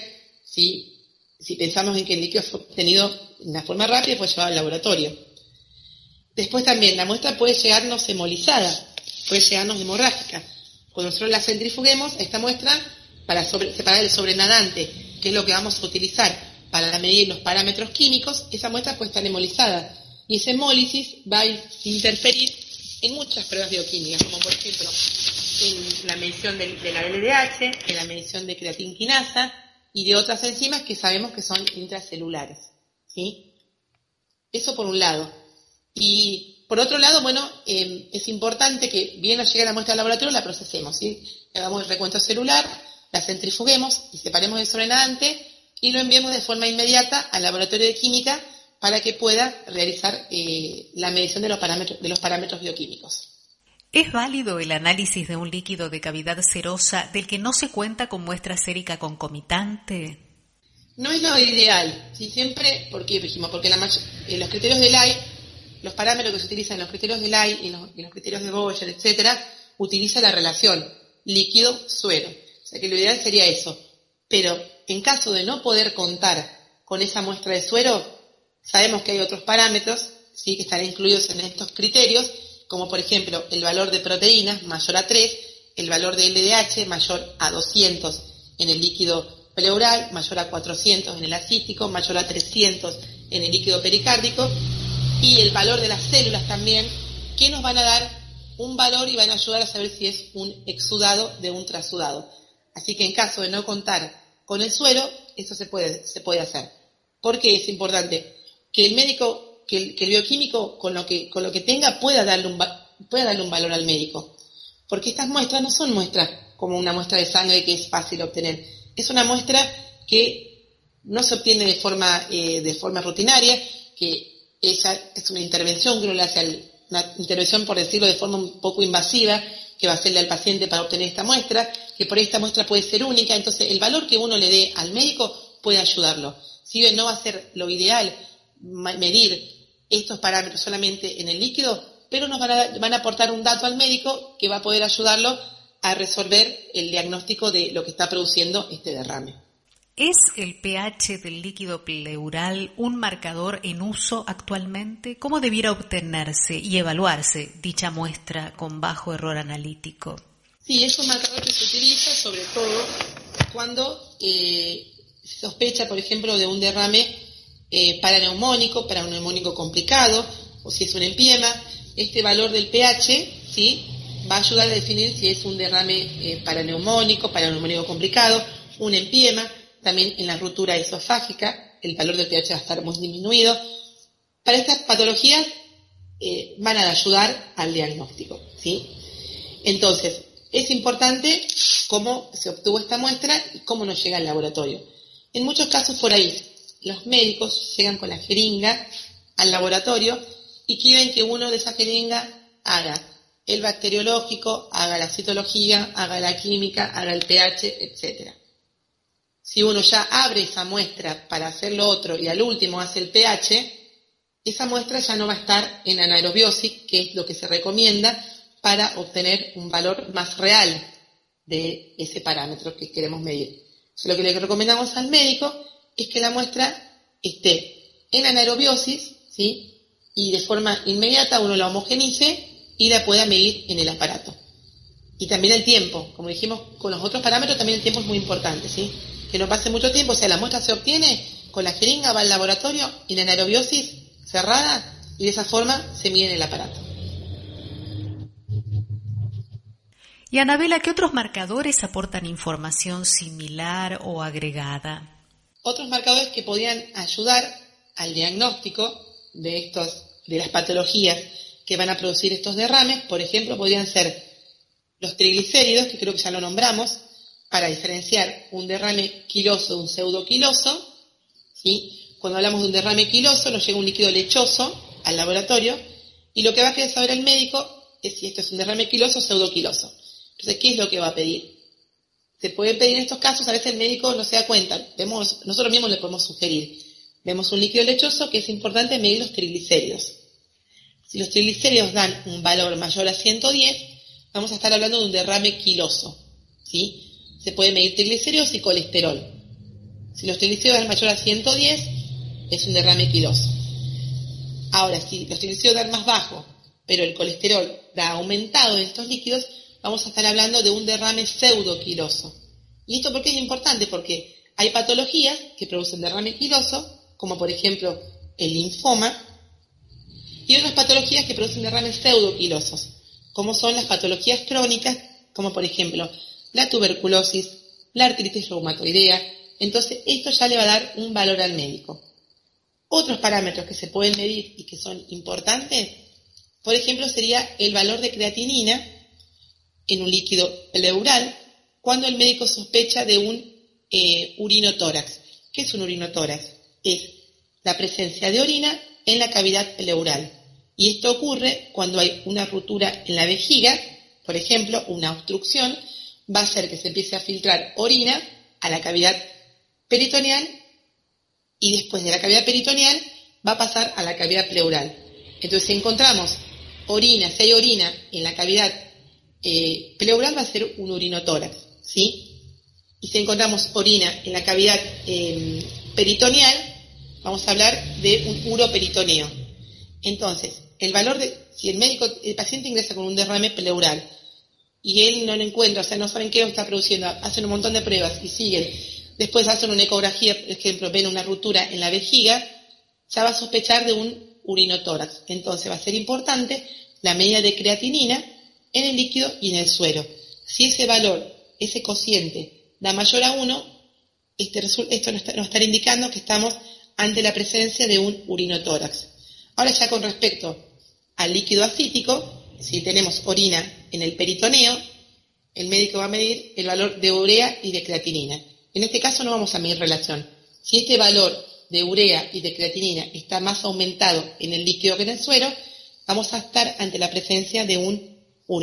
si pensamos en que el líquido fue obtenido de una forma rápida y fue llevado al laboratorio. Después también la muestra puede llegarnos hemolizada, puede llegarnos hemorrágica. Cuando nosotros la centrifuguemos, esta muestra, para separar el sobrenadante, que es lo que vamos a utilizar para medir los parámetros químicos, esa muestra puede estar hemolizada. Y esa hemólisis va a interferir en muchas pruebas bioquímicas, como por ejemplo en la medición de la LDH, en la medición de creatinquinasa y de otras enzimas que sabemos que son intracelulares, ¿sí? Eso por un lado. Y por otro lado, bueno, es importante que bien nos llegue la muestra al laboratorio, la procesemos, ¿sí? Hagamos el recuento celular, la centrifuguemos y separemos el sobrenadante y lo enviemos de forma inmediata al laboratorio de química para que pueda realizar la medición de los parámetros bioquímicos. ¿Es válido el análisis de un líquido de cavidad serosa del que no se cuenta con muestra sérica concomitante? No es lo ideal, ¿sí? Siempre, ¿por qué dijimos? Porque los criterios de Lye, los parámetros que se utilizan en los criterios de Lye y los criterios de Boyer, etcétera, utiliza la relación líquido-suero. O sea que lo ideal sería eso. Pero en caso de no poder contar con esa muestra de suero, sabemos que hay otros parámetros, ¿sí?, que están incluidos en estos criterios, como por ejemplo el valor de proteínas mayor a 3, el valor de LDH mayor a 200 en el líquido pleural, mayor a 400 en el ascítico, mayor a 300 en el líquido pericárdico, y el valor de las células también, que nos van a dar un valor y van a ayudar a saber si es un exudado de un trasudado. Así que en caso de no contar con el suero, eso se puede hacer. ¿Por qué es importante? Que el médico, que el bioquímico con lo que tenga pueda darle un valor al médico. Porque estas muestras no son muestras como una muestra de sangre que es fácil obtener. Es una muestra que no se obtiene de forma rutinaria, que ella es una intervención que uno le hace, una intervención, por decirlo de forma un poco invasiva, que va a hacerle al paciente para obtener esta muestra, que por ahí esta muestra puede ser única. Entonces el valor que uno le dé al médico puede ayudarlo. Si bien no va a ser lo ideal medir estos parámetros solamente en el líquido, pero nos van a aportar un dato al médico que va a poder ayudarlo a resolver el diagnóstico de lo que está produciendo este derrame. ¿Es el pH del líquido pleural un marcador en uso actualmente? ¿Cómo debiera obtenerse y evaluarse dicha muestra con bajo error analítico? Sí, es un marcador que se utiliza sobre todo cuando se sospecha, por ejemplo, de un derrame paraneumónico complicado, o si es un empiema. Este valor del pH, ¿sí?, va a ayudar a definir si es un derrame paraneumónico complicado, un empiema. También en la ruptura esofágica, el valor del pH va a estar muy disminuido. Para estas patologías van a ayudar al diagnóstico, ¿sí? Entonces, es importante cómo se obtuvo esta muestra y cómo nos llega al laboratorio. En muchos casos por ahí, los médicos llegan con la jeringa al laboratorio y quieren que uno de esa jeringa haga el bacteriológico, haga la citología, haga la química, haga el pH, etc. Si uno ya abre esa muestra para hacer lo otro y al último hace el pH, esa muestra ya no va a estar en anaerobiosis, que es lo que se recomienda para obtener un valor más real de ese parámetro que queremos medir. Lo que le recomendamos al médico es que la muestra esté en anaerobiosis, ¿sí?, y de forma inmediata uno la homogenice y la pueda medir en el aparato. Y también el tiempo, como dijimos con los otros parámetros, también el tiempo es muy importante, ¿sí? Que no pase mucho tiempo, o sea, la muestra se obtiene con la jeringa, va al laboratorio y la anaerobiosis cerrada, y de esa forma se mide en el aparato. Y Anabela, ¿qué otros marcadores aportan información similar o agregada? Otros marcadores que podrían ayudar al diagnóstico de las patologías que van a producir estos derrames, por ejemplo, podrían ser los triglicéridos, que creo que ya lo nombramos, para diferenciar un derrame quiloso de un pseudoquiloso, ¿sí? Cuando hablamos de un derrame quiloso, nos llega un líquido lechoso al laboratorio, y lo que va a querer saber el médico es si esto es un derrame quiloso o pseudoquiloso. Entonces, ¿qué es lo que va a pedir? Se puede pedir en estos casos, a veces el médico no se da cuenta, nosotros mismos le podemos sugerir. Vemos un líquido lechoso que es importante medir los triglicéridos. Si los triglicéridos dan un valor mayor a 110, vamos a estar hablando de un derrame quiloso, ¿sí? Se puede medir triglicéridos y colesterol. Si los triglicéridos dan mayor a 110, es un derrame quiloso. Ahora, si los triglicéridos dan más bajo, pero el colesterol da aumentado en estos líquidos, vamos a estar hablando de un derrame pseudoquiloso. ¿Y esto por qué es importante? Porque hay patologías que producen derrame quiloso, como por ejemplo el linfoma, y otras patologías que producen derrames pseudoquilosos, como son las patologías crónicas, como por ejemplo la tuberculosis, la artritis reumatoidea. Entonces esto ya le va a dar un valor al médico. Otros parámetros que se pueden medir y que son importantes, por ejemplo, sería el valor de creatinina en un líquido pleural cuando el médico sospecha de un urinotórax. ¿Qué es un urinotórax? Es la presencia de orina en la cavidad pleural. Y esto ocurre cuando hay una ruptura en la vejiga, por ejemplo, una obstrucción, va a hacer que se empiece a filtrar orina a la cavidad peritoneal y después de la cavidad peritoneal va a pasar a la cavidad pleural. Entonces, si encontramos orina, si hay orina en la cavidad pleural, va a ser un urinotórax, ¿sí? Y si encontramos orina en la cavidad peritoneal, vamos a hablar de un uroperitoneo. Entonces, el valor si el paciente ingresa con un derrame pleural y él no lo encuentra, o sea, no saben qué lo está produciendo, hacen un montón de pruebas y siguen, después hacen una ecografía, por ejemplo, ven una ruptura en la vejiga, ya va a sospechar de un urinotórax. Entonces va a ser importante la medida de creatinina en el líquido y en el suero. Si ese valor, ese cociente, da mayor a 1, esto nos estará indicando que estamos ante la presencia de un urinotórax. Ahora ya con respecto al líquido acítico, si tenemos orina en el peritoneo, el médico va a medir el valor de urea y de creatinina. En este caso no vamos a medir relación. Si este valor de urea y de creatinina está más aumentado en el líquido que en el suero, vamos a estar ante la presencia de un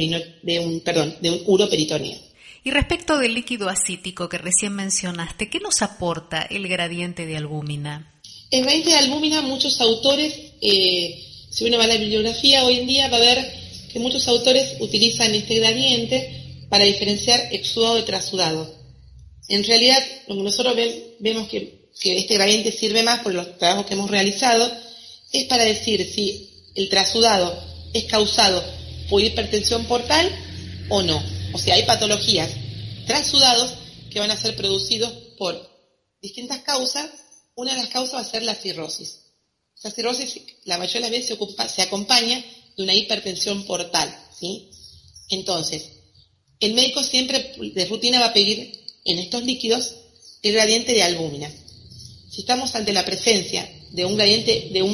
uroperitoneo. Y respecto del líquido acítico que recién mencionaste, ¿qué nos aporta el gradiente de albúmina? El gradiente de albúmina, muchos autores, si uno va a la bibliografía hoy en día, va a ver que muchos autores utilizan este gradiente para diferenciar exudado de trasudado. En realidad, lo que nosotros vemos que este gradiente sirve más por los trabajos que hemos realizado, es para decir si el trasudado es causado por hipertensión portal o no. O sea, hay patologías trasudados que van a ser producidos por distintas causas. Una de las causas va a ser la cirrosis. La cirrosis, la mayoría de las veces se acompaña de una hipertensión portal, ¿sí? Entonces, el médico siempre de rutina va a pedir en estos líquidos el gradiente de albúmina. Si estamos ante la presencia de un gradiente de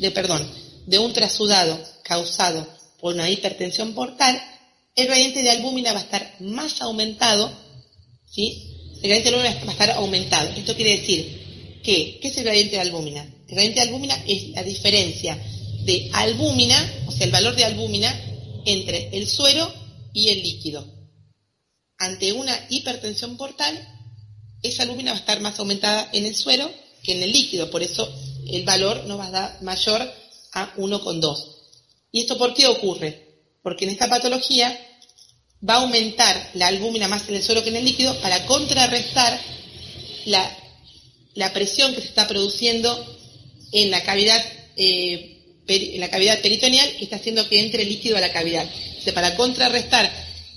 un trasudado causado por una hipertensión portal, el gradiente de albúmina va a estar más aumentado, ¿sí? El gradiente de albúmina va a estar aumentado. Esto quiere decir ¿qué es el gradiente de albúmina? El gradiente de albúmina es la diferencia de albúmina, o sea, el valor de albúmina entre el suero y el líquido. Ante una hipertensión portal, esa albúmina va a estar más aumentada en el suero que en el líquido, por eso el valor nos va a dar mayor a 1,2. ¿Y esto por qué ocurre? Porque en esta patología va a aumentar la albúmina más en el suero que en el líquido para contrarrestar la presión que se está produciendo en la cavidad peritoneal, que está haciendo que entre el líquido a la cavidad. O sea, para contrarrestar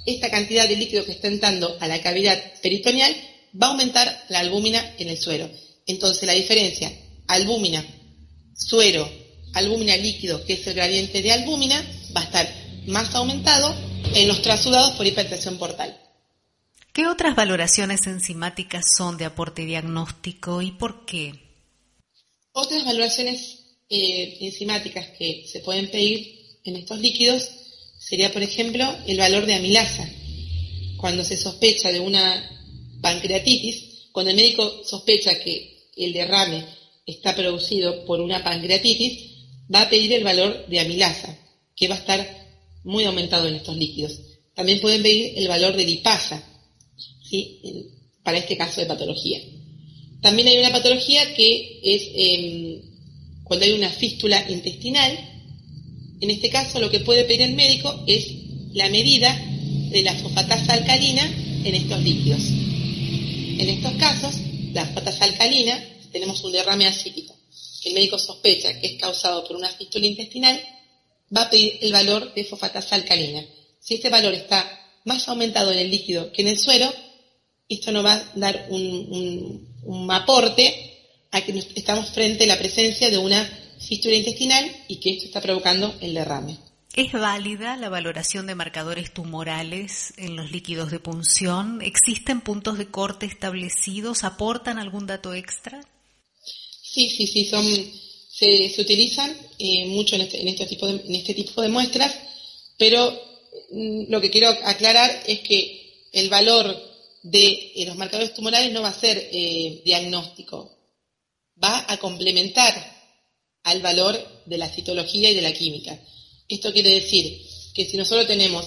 esta cantidad de líquido que está entrando a la cavidad peritoneal va a aumentar la albúmina en el suero. Entonces la diferencia albúmina, suero, albúmina líquido, que es el gradiente de albúmina, va a estar más aumentado en los trasudados por hipertensión portal. ¿Qué otras valoraciones enzimáticas son de aporte diagnóstico y por qué? Otras valoraciones enzimáticas que se pueden pedir en estos líquidos sería, por ejemplo, el valor de amilasa. Cuando se sospecha de una pancreatitis, cuando el médico sospecha que el derrame está producido por una pancreatitis, va a pedir el valor de amilasa, que va a estar muy aumentado en estos líquidos. También pueden pedir el valor de lipasa, ¿sí?, para este caso de patología. También hay una patología que es cuando hay una fístula intestinal. En este caso lo que puede pedir el médico es la medida de la fosfatasa alcalina en estos líquidos. En estos casos, la fosfatasa alcalina, si tenemos un derrame asítico, que el médico sospecha que es causado por una fístula intestinal, va a pedir el valor de fosfatasa alcalina. Si este valor está más aumentado en el líquido que en el suero, esto nos va a dar un aporte a que estamos frente a la presencia de una fístula intestinal y que esto está provocando el derrame. ¿Es válida la valoración de marcadores tumorales en los líquidos de punción? ¿Existen puntos de corte establecidos? ¿Aportan algún dato extra? Sí, se utilizan mucho en este tipo de muestras, pero lo que quiero aclarar es que el valor de los marcadores tumorales no va a ser diagnóstico, va a complementar al valor de la citología y de la química. Esto quiere decir que si nosotros tenemos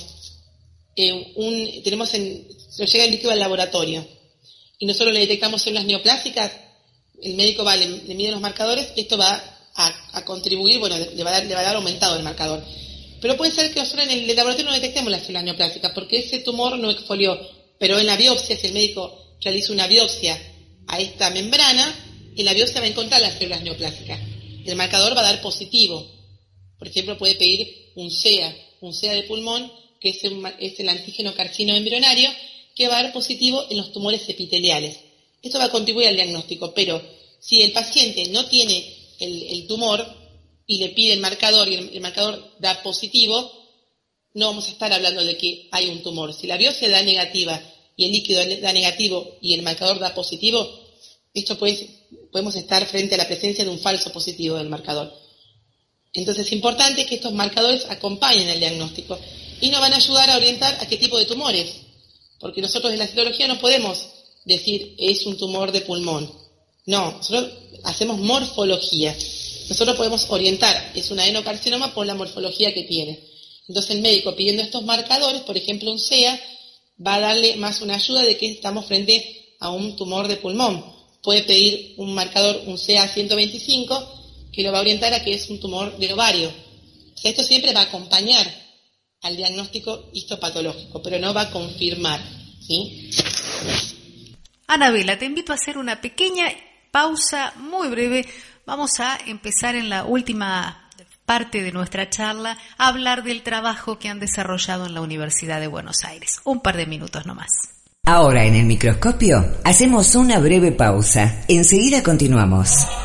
nos llega el líquido al laboratorio y nosotros le detectamos células neoplásicas, el médico le mide los marcadores, esto va a contribuir, le va a dar aumentado el marcador. Pero puede ser que nosotros en el laboratorio no detectemos las células neoplásicas porque ese tumor no exfolió, pero en la biopsia, si el médico realiza una biopsia a esta membrana, en la biopsia va a encontrar las células neoplásicas. El marcador va a dar positivo. Por ejemplo, puede pedir un CEA de pulmón, que es el antígeno carcino embrionario, que va a dar positivo en los tumores epiteliales. Esto va a contribuir al diagnóstico, pero si el paciente no tiene el tumor y le pide el marcador y el marcador da positivo, no vamos a estar hablando de que hay un tumor. Si la biopsia da negativa y el líquido da negativo y el marcador da positivo, esto podemos estar frente a la presencia de un falso positivo del marcador. Entonces es importante que estos marcadores acompañen el diagnóstico y nos van a ayudar a orientar a qué tipo de tumores, porque nosotros en la citología no podemos decir es un tumor de pulmón. No, nosotros hacemos morfología. Nosotros podemos orientar, es un adenocarcinoma por la morfología que tiene. Entonces el médico pidiendo estos marcadores, por ejemplo un CEA, va a darle más una ayuda de que estamos frente a un tumor de pulmón. Puede pedir un marcador, un CEA 125, que lo va a orientar a que es un tumor del ovario. O sea, esto siempre va a acompañar al diagnóstico histopatológico, pero no va a confirmar, ¿sí? Anabela, te invito a hacer una pequeña pausa muy breve. Vamos a empezar en la última parte de nuestra charla a hablar del trabajo que han desarrollado en la Universidad de Buenos Aires. Un par de minutos nomás. Ahora en el microscopio hacemos una breve pausa. Enseguida continuamos.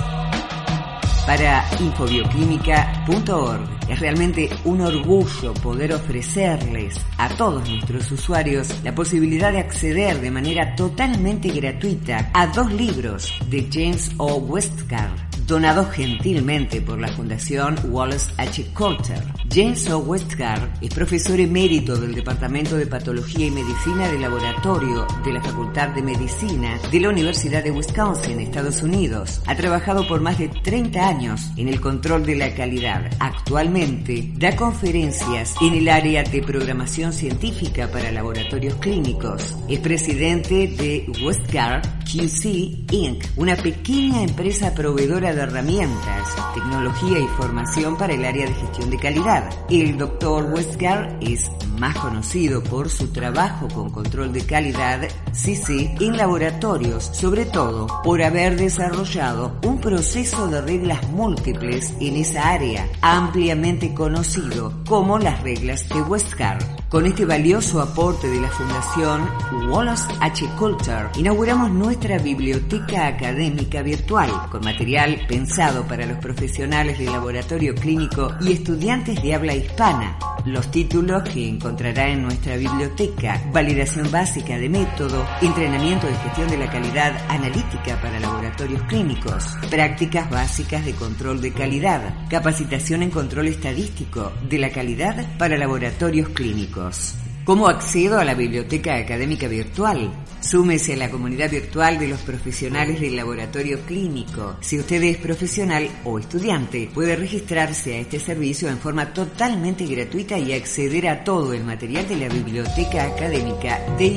Para infobioquímica.org es realmente un orgullo poder ofrecerles a todos nuestros usuarios la posibilidad de acceder de manera totalmente gratuita a 2 libros de James O. Westcott, donados gentilmente por la Fundación Wallace H. Coulter. James O. Westcott es profesor emérito del Departamento de Patología y Medicina del Laboratorio de la Facultad de Medicina de la Universidad de Wisconsin, Estados Unidos. Ha trabajado por más de 30 años en el control de la calidad. Actualmente da conferencias en el área de programación científica para laboratorios clínicos. Es presidente de Westcott QC Inc., una pequeña empresa proveedora de herramientas, tecnología y formación para el área de gestión de calidad. El Dr. Westcott es más conocido por su trabajo con control de calidad CC en laboratorios, sobre todo por haber desarrollado un proceso de reglas múltiples en esa área, ampliamente conocido como las reglas de Westcott. Con este valioso aporte de la Fundación Wallace H. Coulter, inauguramos nuestra biblioteca académica virtual, con material pensado para los profesionales del laboratorio clínico y estudiantes de habla hispana. Los títulos que encontrará en nuestra biblioteca: validación básica de método, entrenamiento de gestión de la calidad analítica para laboratorios clínicos, prácticas básicas de control de calidad, capacitación en control estadístico de la calidad para laboratorios clínicos. ¿Cómo accedo a la biblioteca académica virtual? Súmese a la comunidad virtual de los profesionales del laboratorio clínico. Si usted es profesional o estudiante, puede registrarse a este servicio en forma totalmente gratuita y acceder a todo el material de la biblioteca académica de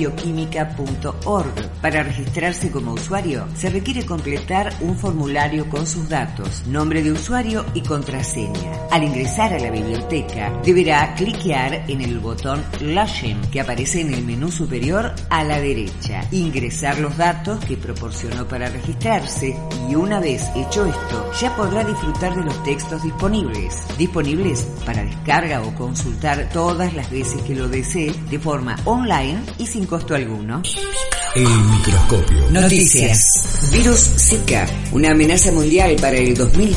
infobioquímica.org. Para registrarse como usuario, se requiere completar un formulario con sus datos, nombre de usuario y contraseña. Al ingresar a la biblioteca, deberá cliquear en el botón Login que aparece en el menú superior a la derecha, ingresar los datos que proporcionó para registrarse y una vez hecho esto, ya podrá disfrutar de los textos disponibles para descarga o consultar todas las veces que lo desee de forma online y sin costo alguno. El microscopio. Noticias. Virus Zika, una amenaza mundial para el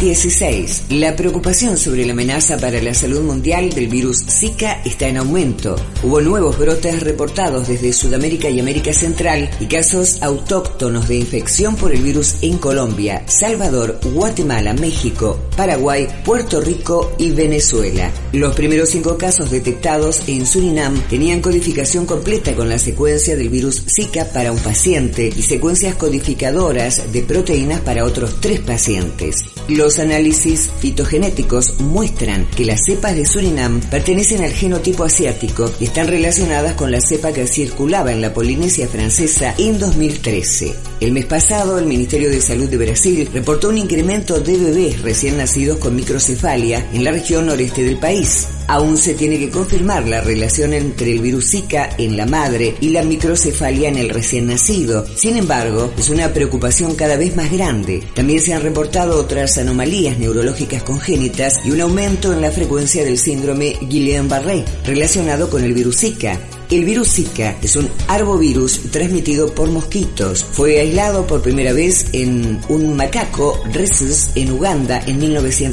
2016. La preocupación sobre la amenaza para la salud mundial del virus Zika está en aumento. Hubo nuevos brotes reportados desde Sudamérica y América Central y casos autóctonos de infección por el virus en Colombia, Salvador, Guatemala, México, Paraguay, Puerto Rico y Venezuela. Los primeros 5 casos detectados en Surinam tenían codificación completa con la secuencia del virus Zika para un paciente y secuencias codificadoras de proteínas para otros 3 pacientes. Los análisis fitogenéticos muestran que las cepas de Surinam pertenecen al genotipo asiático y están relacionadas con la cepa que circulaba en la Polinesia francesa en 2013. El mes pasado, el Ministerio de Salud de Brasil reportó un incremento de bebés recién nacidos con microcefalia en la región noreste del país. Aún se tiene que confirmar la relación entre el virus Zika en la madre y la microcefalia en el recién nacido. Sin embargo, es una preocupación cada vez más grande. También se han reportado otras anomalías neurológicas congénitas y un aumento en la frecuencia del síndrome Guillain-Barré relacionado con el virus Zika. El virus Zika es un arbovirus transmitido por mosquitos. Fue aislado por primera vez en un macaco rhesus en Uganda en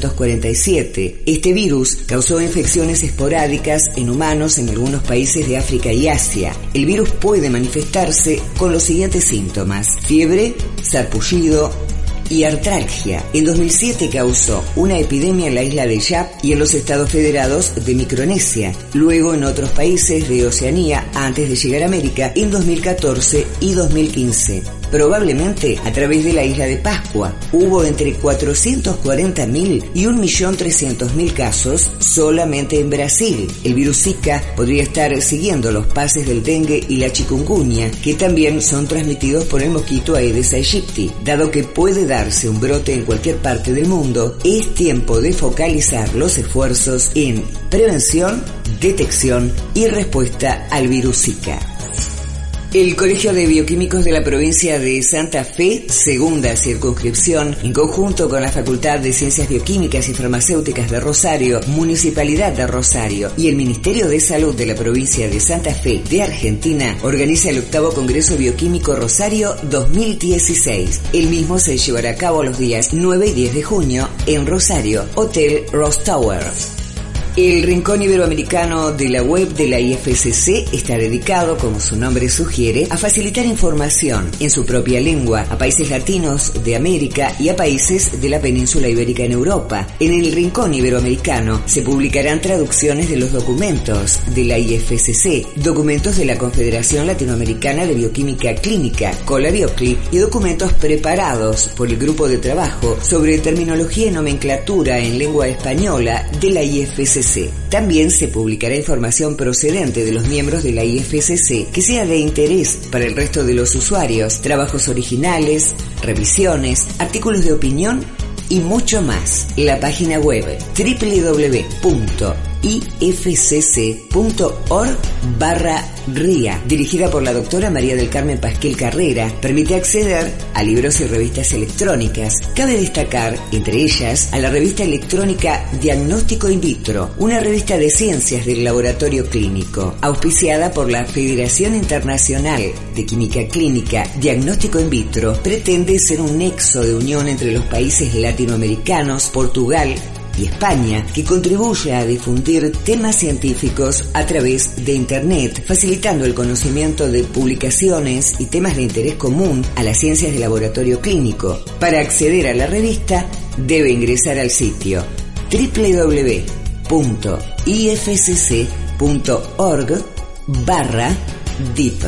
1947. Este virus causó infecciones esporádicas en humanos en algunos países de África y Asia. El virus puede manifestarse con los siguientes síntomas: fiebre, sarpullido y artralgia. En 2007 causó una epidemia en la isla de Yap y en los Estados Federados de Micronesia, luego en otros países de Oceanía antes de llegar a América en 2014 y 2015. Probablemente a través de la isla de Pascua. Hubo entre 440.000 y 1.300.000 casos solamente en Brasil. El virus Zika podría estar siguiendo los pases del dengue y la chikungunya, que también son transmitidos por el mosquito Aedes aegypti. Dado que puede darse un brote en cualquier parte del mundo, es tiempo de focalizar los esfuerzos en prevención, detección y respuesta al virus Zika. El Colegio de Bioquímicos de la provincia de Santa Fe, segunda circunscripción, en conjunto con la Facultad de Ciencias Bioquímicas y Farmacéuticas de Rosario, Municipalidad de Rosario y el Ministerio de Salud de la provincia de Santa Fe de Argentina, organiza el 8º Congreso Bioquímico Rosario 2016. El mismo se llevará a cabo los días 9 y 10 de junio en Rosario, Hotel Rose Tower. El Rincón Iberoamericano de la web de la IFCC está dedicado, como su nombre sugiere, a facilitar información en su propia lengua a países latinos de América y a países de la península ibérica en Europa. En el Rincón Iberoamericano se publicarán traducciones de los documentos de la IFCC, documentos de la Confederación Latinoamericana de Bioquímica Clínica, COLA-BIOCLI, y documentos preparados por el Grupo de Trabajo sobre Terminología y Nomenclatura en Lengua Española de la IFCC. También se publicará información procedente de los miembros de la IFCC que sea de interés para el resto de los usuarios, trabajos originales, revisiones, artículos de opinión y mucho más. La página web www.ifcc.org ifcc.org/RIA, dirigida por la doctora María del Carmen Pasquel Carrera, permite acceder a libros y revistas electrónicas. Cabe destacar, entre ellas, a la revista electrónica Diagnóstico In Vitro, una revista de ciencias del laboratorio clínico, auspiciada por la Federación Internacional de Química Clínica. Diagnóstico In Vitro pretende ser un nexo de unión entre los países latinoamericanos, Portugal y España, que contribuye a difundir temas científicos a través de Internet, facilitando el conocimiento de publicaciones y temas de interés común a las ciencias de laboratorio clínico. Para acceder a la revista, debe ingresar al sitio www.ifcc.org/DIP.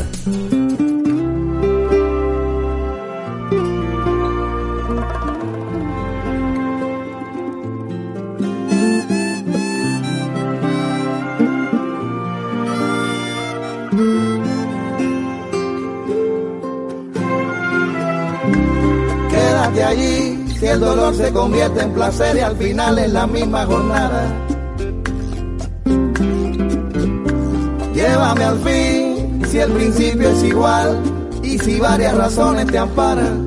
Quédate allí, si el dolor se convierte en placer y al final es la misma jornada. Llévame al fin, si el principio es igual y si varias razones te amparan.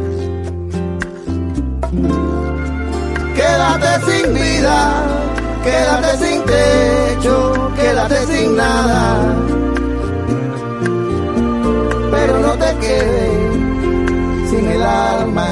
Quédate sin vida, quédate sin techo, quédate sin nada. Pero no te quedes sin el alma.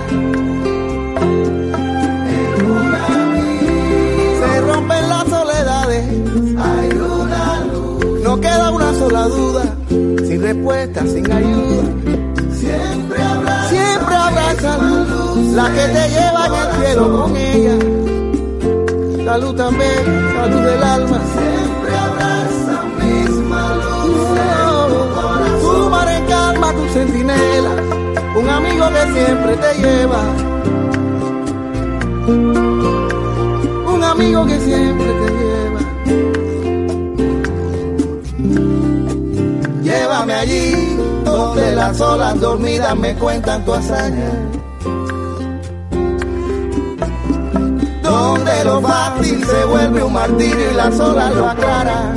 Se rompen las soledades, hay una luz. No queda una sola duda, sin respuesta, sin ayuda. Siempre habrá esa luz, la que te lleva en el cielo con ella. La luz también, la luz del alma. Siempre habrá esa misma luz en tu corazón. Tu mar en calma, tu centinela, un amigo que siempre te lleva. Un amigo que siempre te lleva. Llévame allí, donde las olas dormidas me cuentan tu hazaña. Donde lo fácil se vuelve un martirio y las olas lo aclaran.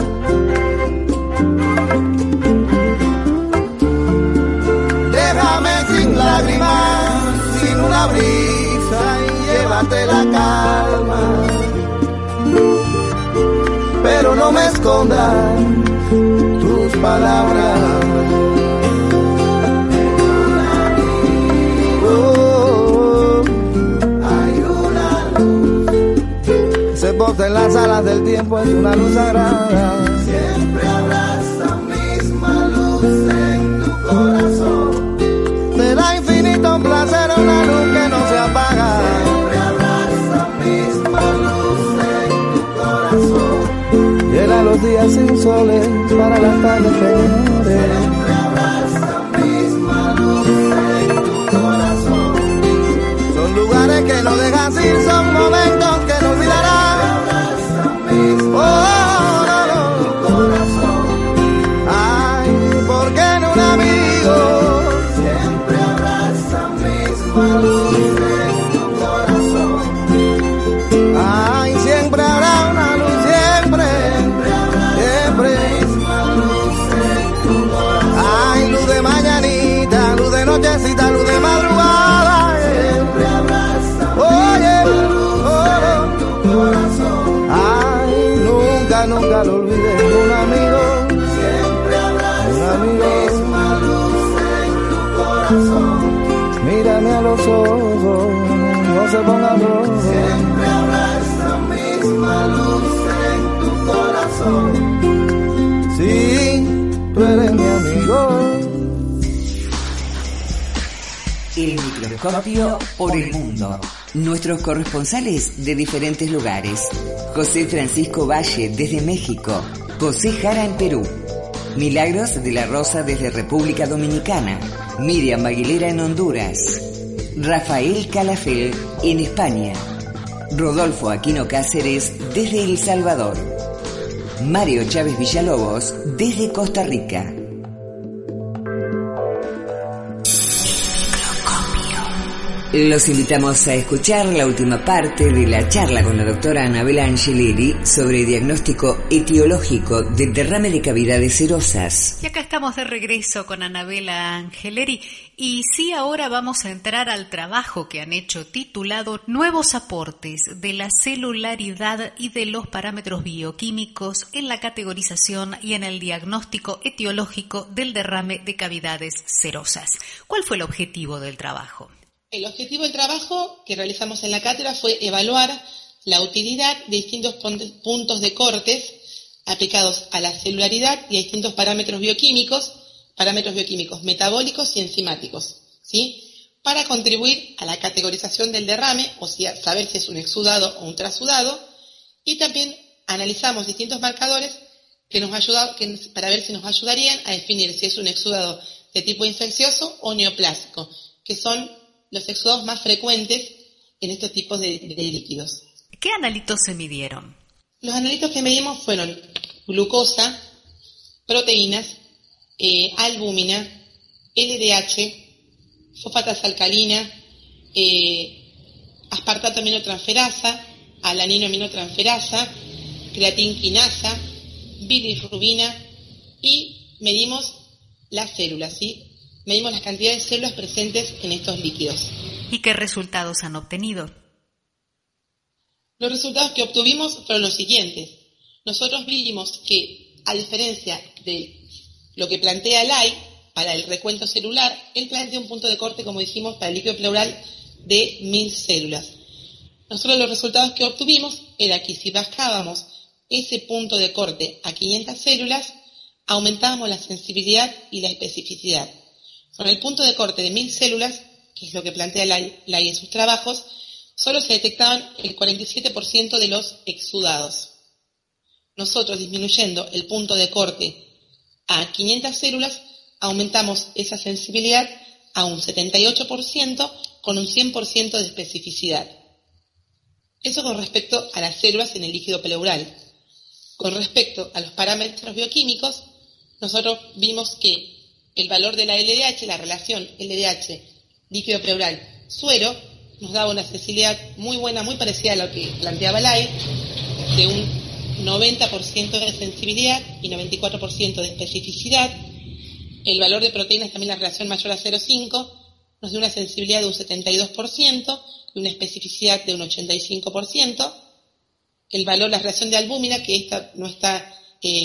Déjame sin lágrimas, sin una brisa y llévate la calma. Pero no me escondas tus palabras. Hay una luz. Se posa en las alas del tiempo, es una luz sagrada. Siempre habrá esa misma luz en tu corazón. Te da infinito placer, una luz que no se apaga. Siempre habrá esa misma luz en tu corazón. Llena los días sin soles para las tardes que llores. Siempre habrá esa misma luz en tu corazón. Son lugares que no dejan ir, son momentos que no olvidarás. Oh, no, no, tu corazón. Ay, porque en un amigo siempre habrá esa misma luz en tu corazón. Ay, siempre habrá una luz, siempre, siempre. Ay, luz de mañanita, luz de nochecita, luz de madrugada. Siempre habrá esa misma luz en tu corazón. Ay, nunca lo olvides, un amigo. Siempre habrá esa misma luz en tu corazón. Mírame a los ojos, no se ponga rojo. Siempre habrá esa misma luz en tu corazón. Sí, tú eres mi amigo. El microscopio por el mundo. Nuestros corresponsales de diferentes lugares. José Francisco Valle desde México. José Jara en Perú. Milagros de la Rosa desde República Dominicana. Miriam Aguilera en Honduras. Rafael Calafel en España. Rodolfo Aquino Cáceres desde El Salvador. Mario Chávez Villalobos desde Costa Rica. Los invitamos a escuchar la última parte de la charla con la doctora Anabela Angeleri sobre diagnóstico etiológico del derrame de cavidades serosas. Y acá estamos de regreso con Anabela Angeleri y sí, ahora vamos a entrar al trabajo que han hecho titulado Nuevos aportes de la celularidad y de los parámetros bioquímicos en la categorización y en el diagnóstico etiológico del derrame de cavidades serosas. ¿Cuál fue el objetivo del trabajo? El objetivo del trabajo que realizamos en la cátedra fue evaluar la utilidad de distintos puntos de cortes aplicados a la celularidad y a distintos parámetros bioquímicos metabólicos y enzimáticos, ¿sí? Para contribuir a la categorización del derrame, o sea, saber si es un exudado o un trasudado, y también analizamos distintos marcadores para ver si nos ayudarían a definir si es un exudado de tipo infeccioso o neoplásico, que son los exudados más frecuentes en estos tipos de líquidos. ¿Qué analitos se midieron? Los analitos que medimos fueron glucosa, proteínas, albúmina, LDH, fosfatasa alcalina, aspartato aminotransferasa, alanino aminotransferasa, creatinquinasa, bilirrubina y medimos las células, ¿sí? Medimos las cantidades de células presentes en estos líquidos. ¿Y qué resultados han obtenido? Los resultados que obtuvimos fueron los siguientes. Nosotros vimos que, a diferencia de lo que plantea Lai para el recuento celular, él plantea un punto de corte, como dijimos, para el líquido pleural de 1000 células. Nosotros los resultados que obtuvimos era que si bajábamos ese punto de corte a 500 células, aumentábamos la sensibilidad y la especificidad. Con el punto de corte de 1000 células, que es lo que plantea Lai en sus trabajos, solo se detectaban el 47% de los exudados. Nosotros, disminuyendo el punto de corte a 500 células, aumentamos esa sensibilidad a un 78% con un 100% de especificidad. Eso con respecto a las células en el líquido pleural. Con respecto a los parámetros bioquímicos, nosotros vimos que el valor de la LDH, la relación LDH líquido pleural suero, nos daba una sensibilidad muy buena, muy parecida a lo que planteaba Lai, de un 90% de sensibilidad y 94% de especificidad. El valor de proteínas, también la relación mayor a 0,5, nos dio una sensibilidad de un 72% y una especificidad de un 85%. El valor, la relación de albúmina, que esta no está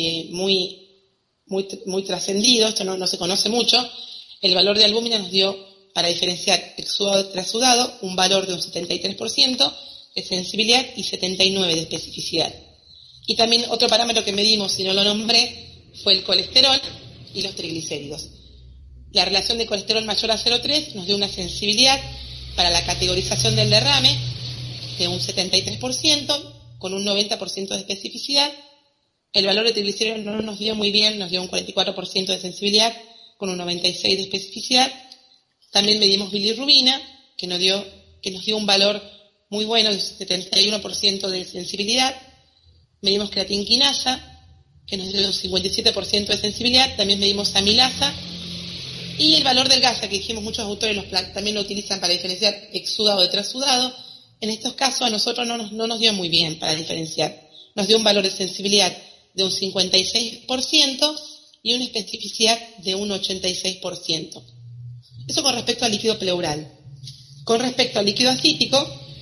muy trascendido, esto no se conoce mucho. El valor de albúmina nos dio, para diferenciar exudado de trasudado, un valor de un 73% de sensibilidad y 79% de especificidad. Y también otro parámetro que medimos, si no lo nombré, fue el colesterol y los triglicéridos. La relación de colesterol mayor a 0,3 nos dio una sensibilidad para la categorización del derrame de un 73% con un 90% de especificidad. El valor de triglicéridos no nos dio muy bien, nos dio un 44% de sensibilidad con un 96% de especificidad. También medimos bilirrubina, que nos dio un valor muy bueno de 71% de sensibilidad. Medimos creatinquinasa, que nos dio un 57% de sensibilidad. También medimos amilasa. Y el valor del GASA, que dijimos muchos autores también lo utilizan para diferenciar exudado de trasudado. En estos casos a nosotros no nos dio muy bien para diferenciar. Nos dio un valor de sensibilidad de un 56% y una especificidad de un 86%. Eso con respecto al líquido pleural. Con respecto al líquido acítico,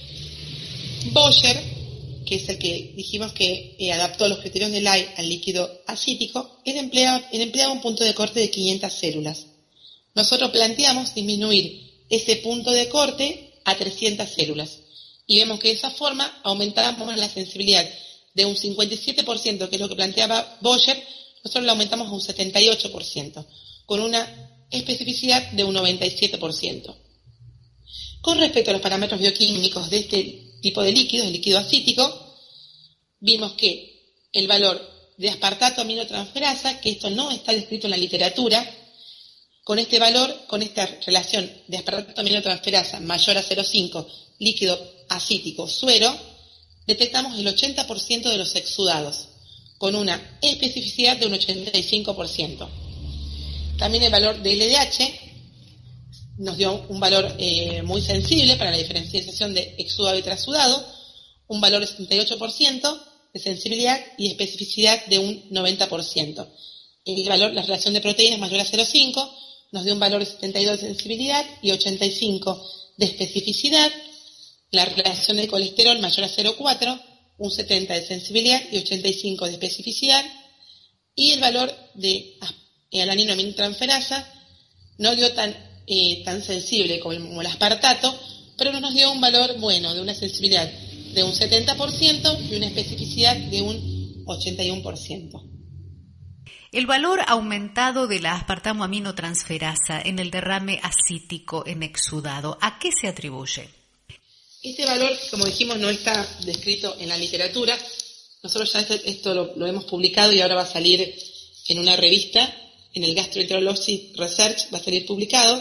Boyer, que es el que dijimos que adaptó los criterios de Lai al líquido acítico, él empleaba un punto de corte de 500 células. Nosotros planteamos disminuir ese punto de corte a 300 células. Y vemos que de esa forma aumentábamos la sensibilidad de un 57%, que es lo que planteaba Boyer, nosotros la aumentamos a un 78%, con una especificidad de un 97%. Con respecto a los parámetros bioquímicos de este tipo de líquido, el líquido acítico, vimos que el valor de aspartato aminotransferasa, que esto no está descrito en la literatura, con este valor, con esta relación de aspartato aminotransferasa mayor a 0,5, líquido acítico suero, detectamos el 80% de los exudados, con una especificidad de un 85%. También el valor de LDH nos dio un valor muy sensible para la diferenciación de exudado y trasudado, un valor de 78% de sensibilidad y especificidad de un 90%. La relación de proteínas mayor a 0,5 nos dio un valor de 72 de sensibilidad y 85 de especificidad. La relación de colesterol mayor a 0,4, un 70 de sensibilidad y 85 de especificidad. Y el valor de alanino aminotransferasa no dio tan sensible como el aspartato, pero nos dio un valor bueno de una sensibilidad de un 70% y una especificidad de un 81%. El valor aumentado de la aspartamo aminotransferasa en el derrame ascítico en exudado, ¿a qué se atribuye? Este valor, como dijimos, no está descrito en la literatura. Nosotros ya esto lo hemos publicado y ahora va a salir en una revista, en el Gastroenterology Research va a salir publicado.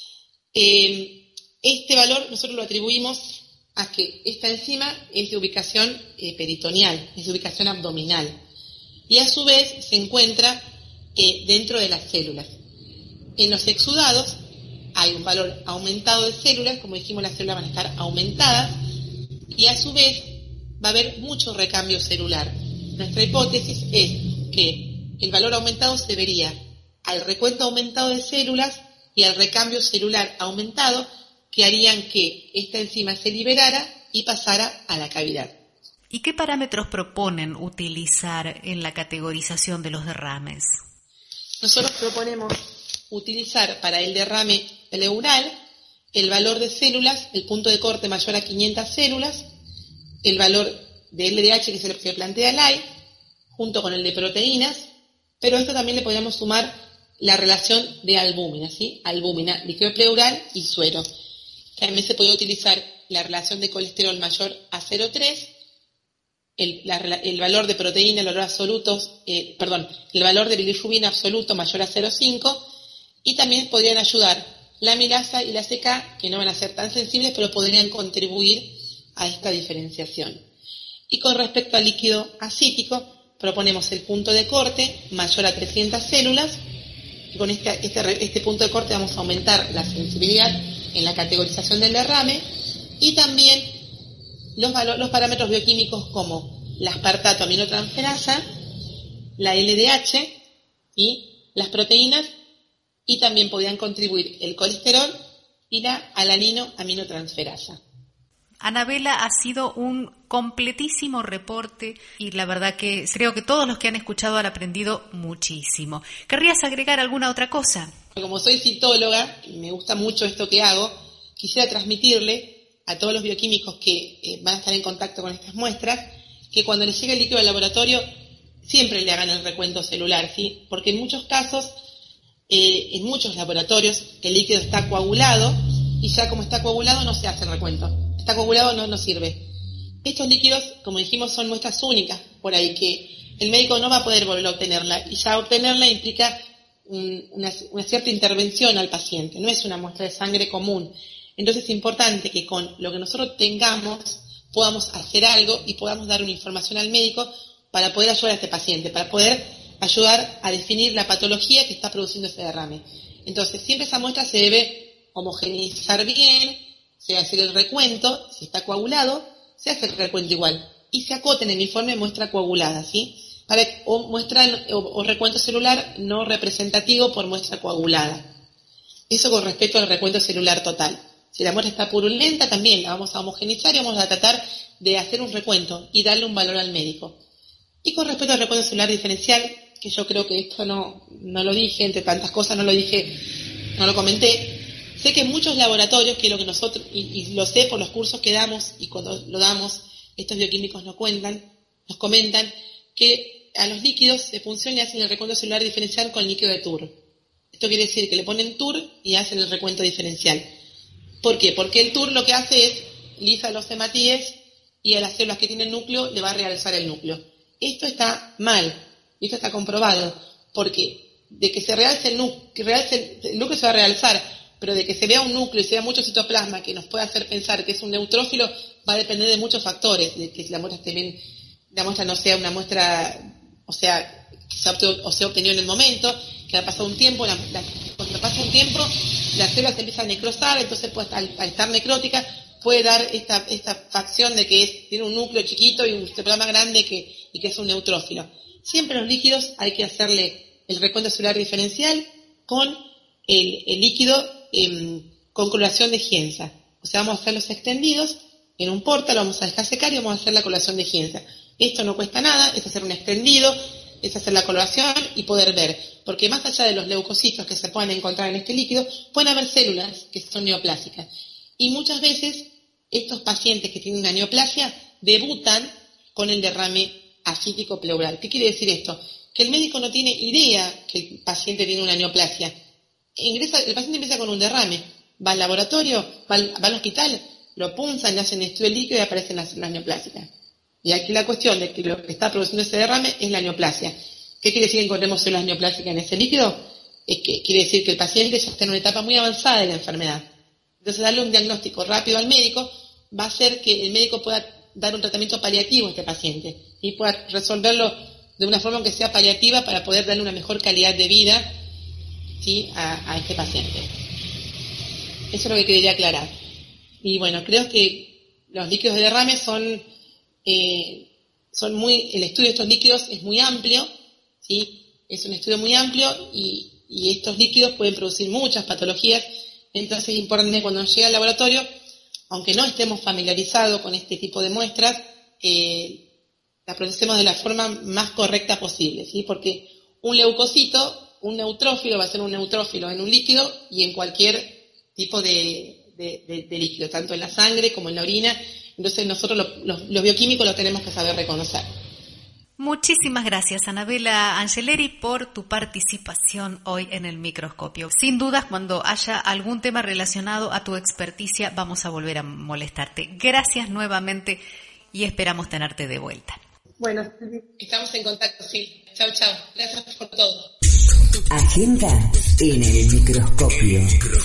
Este valor nosotros lo atribuimos a que esta enzima es de ubicación peritoneal, es de ubicación abdominal, y a su vez se encuentra dentro de las células. En los exudados hay un valor aumentado de células, como dijimos, las células van a estar aumentadas, y a su vez va a haber mucho recambio celular. Nuestra hipótesis es que el valor aumentado se debería al recuento aumentado de células y al recambio celular aumentado, que harían que esta enzima se liberara y pasara a la cavidad. ¿Y qué parámetros proponen utilizar en la categorización de los derrames? Nosotros proponemos utilizar para el derrame pleural el valor de células, el punto de corte mayor a 500 células, el valor de LDH, que es el que plantea LAI, junto con el de proteínas, pero a esto también le podríamos sumar la relación de albúmina, ¿sí? Albúmina, líquido pleural y suero. También se puede utilizar la relación de colesterol mayor a 0,3, el valor de proteína, el valor de bilirrubina absoluto mayor a 0,5, y también podrían ayudar la amilasa y la CK, que no van a ser tan sensibles, pero podrían contribuir a esta diferenciación. Y con respecto al líquido acítico, proponemos el punto de corte mayor a 300 células, y con este punto de corte vamos a aumentar la sensibilidad en la categorización del derrame, y también los parámetros bioquímicos como la aspartato aminotransferasa, la LDH y las proteínas, y también podrían contribuir el colesterol y la alanino aminotransferasa. Anabela, ha sido un completísimo reporte y la verdad que creo que todos los que han escuchado han aprendido muchísimo. ¿Querrías agregar alguna otra cosa? Como soy citóloga y me gusta mucho esto que hago, quisiera transmitirle a todos los bioquímicos que van a estar en contacto con estas muestras que cuando les llegue el líquido al laboratorio siempre le hagan el recuento celular, ¿sí? Porque en muchos casos, en muchos laboratorios, el líquido está coagulado y ya como está coagulado no se hace el recuento. Está coagulado no sirve. Estos líquidos, como dijimos, son muestras únicas por ahí que el médico no va a poder volver a obtenerla, y ya obtenerla implica una cierta intervención al paciente, no es una muestra de sangre común. Entonces es importante que con lo que nosotros tengamos podamos hacer algo y podamos dar una información al médico para poder ayudar a este paciente, para poder ayudar a definir la patología que está produciendo ese derrame. Entonces siempre esa muestra se debe homogeneizar bien, se hace el recuento, si está coagulado, se hace el recuento igual, y se acota en el informe muestra coagulada, ¿sí? O recuento celular no representativo por muestra coagulada. Eso con respecto al recuento celular total. Si la muestra está purulenta, también la vamos a homogeneizar y vamos a tratar de hacer un recuento y darle un valor al médico. Y con respecto al recuento celular diferencial, que yo creo que esto no lo dije, entre tantas cosas no lo comenté. Sé que en muchos laboratorios, que es lo que nosotros, y lo sé por los cursos que damos, y cuando lo damos, estos bioquímicos nos comentan que a los líquidos se funciona y hacen el recuento celular diferencial con líquido de TUR. Esto quiere decir que le ponen TUR y hacen el recuento diferencial. ¿Por qué? Porque el TUR lo que hace es lisa los hematíes y a las células que tienen núcleo le va a realzar el núcleo. Esto está mal, y esto está comprobado, porque de que se realce el núcleo se va a realzar, pero de que se vea un núcleo y se vea mucho citoplasma que nos puede hacer pensar que es un neutrófilo va a depender de muchos factores, de que la muestra esté bien, la muestra no sea una muestra, o sea, se obtenió en el momento, que ha pasado un tiempo, cuando pasa un tiempo, las células se empiezan a necrosar, entonces pues, al estar necrótica puede dar esta facción de que tiene un núcleo chiquito y un citoplasma grande y que es un neutrófilo. Siempre los líquidos hay que hacerle el recuento celular diferencial con el líquido con coloración de Gienza. O sea, vamos a hacer los extendidos en un porta, lo vamos a dejar secar y vamos a hacer la coloración de Gienza. Esto no cuesta nada, es hacer un extendido, es hacer la coloración y poder ver. Porque más allá de los leucocitos que se pueden encontrar en este líquido, pueden haber células que son neoplásicas. Y muchas veces estos pacientes que tienen una neoplasia debutan con el derrame ascítico pleural. ¿Qué quiere decir esto? Que el médico no tiene idea que el paciente tiene una neoplasia. El paciente empieza con un derrame, va al laboratorio, va al hospital, lo punzan, le hacen estudio líquido y aparecen las células neoplásicas. Y aquí la cuestión de que lo que está produciendo ese derrame es la neoplasia. ¿Qué quiere decir que encontremos células neoplásicas en ese líquido? Es que quiere decir que el paciente ya está en una etapa muy avanzada de la enfermedad. Entonces, darle un diagnóstico rápido al médico va a hacer que el médico pueda dar un tratamiento paliativo a este paciente y pueda resolverlo de una forma que sea paliativa para poder darle una mejor calidad de vida, ¿sí?, a este paciente. Eso es lo que quería aclarar. Y bueno, creo que los líquidos de derrame el estudio de estos líquidos es muy amplio, ¿sí? Es un estudio muy amplio y estos líquidos pueden producir muchas patologías. Entonces es importante cuando nos llega al laboratorio, aunque no estemos familiarizados con este tipo de muestras, la procesemos de la forma más correcta posible, ¿sí? Porque un leucocito, un neutrófilo va a ser un neutrófilo en un líquido y en cualquier tipo de líquido, tanto en la sangre como en la orina. Entonces nosotros los bioquímicos los tenemos que saber reconocer. Muchísimas gracias, Anabela Angeleri, por tu participación hoy en el microscopio. Sin dudas, cuando haya algún tema relacionado a tu experticia, vamos a volver a molestarte. Gracias nuevamente y esperamos tenerte de vuelta. Bueno, estamos en contacto, sí. Chao, chao. Gracias por todo. Agenda en el microscopio.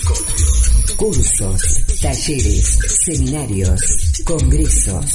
Cursos, talleres, seminarios, congresos.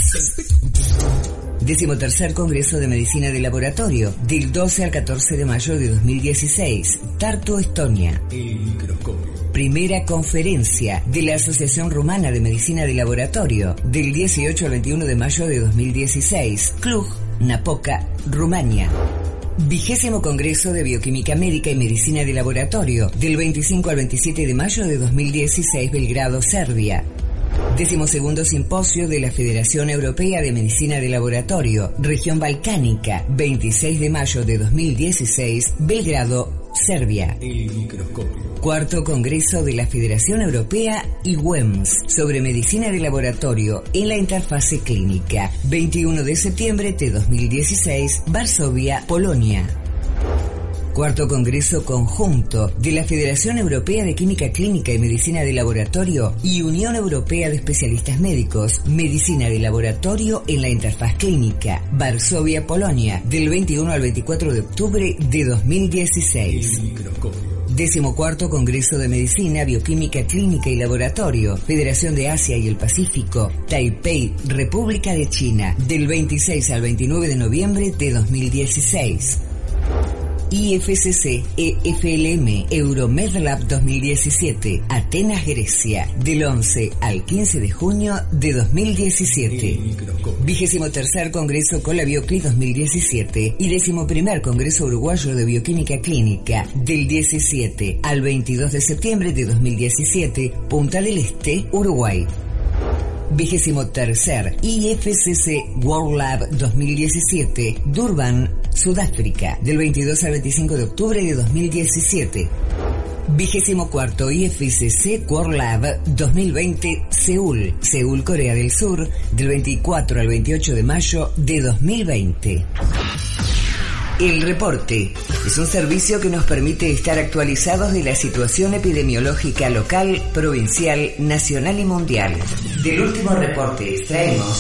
13º Congreso de Medicina de Laboratorio, del 12 al 14 de mayo de 2016, Tartu, Estonia. El microscopio. Primera conferencia de la Asociación Rumana de Medicina de Laboratorio, del 18 al 21 de mayo de 2016, Cluj, Napoca, Rumania. 20º Congreso de Bioquímica Médica y Medicina de Laboratorio, del 25 al 27 de mayo de 2016, Belgrado, Serbia. 12º Simposio de la Federación Europea de Medicina de Laboratorio, Región Balcánica, 26 de mayo de 2016, Belgrado, Serbia. El microscopio. 4º Congreso de la Federación Europea IWEMS sobre Medicina de Laboratorio en la interfase clínica, 21 de septiembre de 2016, Varsovia, Polonia. 4º Congreso Conjunto de la Federación Europea de Química Clínica y Medicina de Laboratorio y Unión Europea de Especialistas Médicos, Medicina de Laboratorio en la Interfaz Clínica, Varsovia, Polonia, del 21 al 24 de octubre de 2016. El microscopio. 14º Congreso de Medicina, Bioquímica Clínica y Laboratorio, Federación de Asia y el Pacífico, Taipei, República de China, del 26 al 29 de noviembre de 2016. IFCC EFLM Euromedlab 2017, Atenas, Grecia, del 11 al 15 de junio de 2017. 23º Congreso Colabiocli 2017 y 11º Congreso Uruguayo de Bioquímica Clínica, del 17 al 22 de septiembre de 2017, Punta del Este, Uruguay. 23º IFCC World Lab 2017, Durban, Sudáfrica, del 22 al 25 de octubre de 2017. 24º IFCC World Lab 2020, Seúl, Seúl, Corea del Sur, del 24 al 28 de mayo de 2020. El reporte es un servicio que nos permite estar actualizados de la situación epidemiológica local, provincial, nacional y mundial. Del último reporte extraemos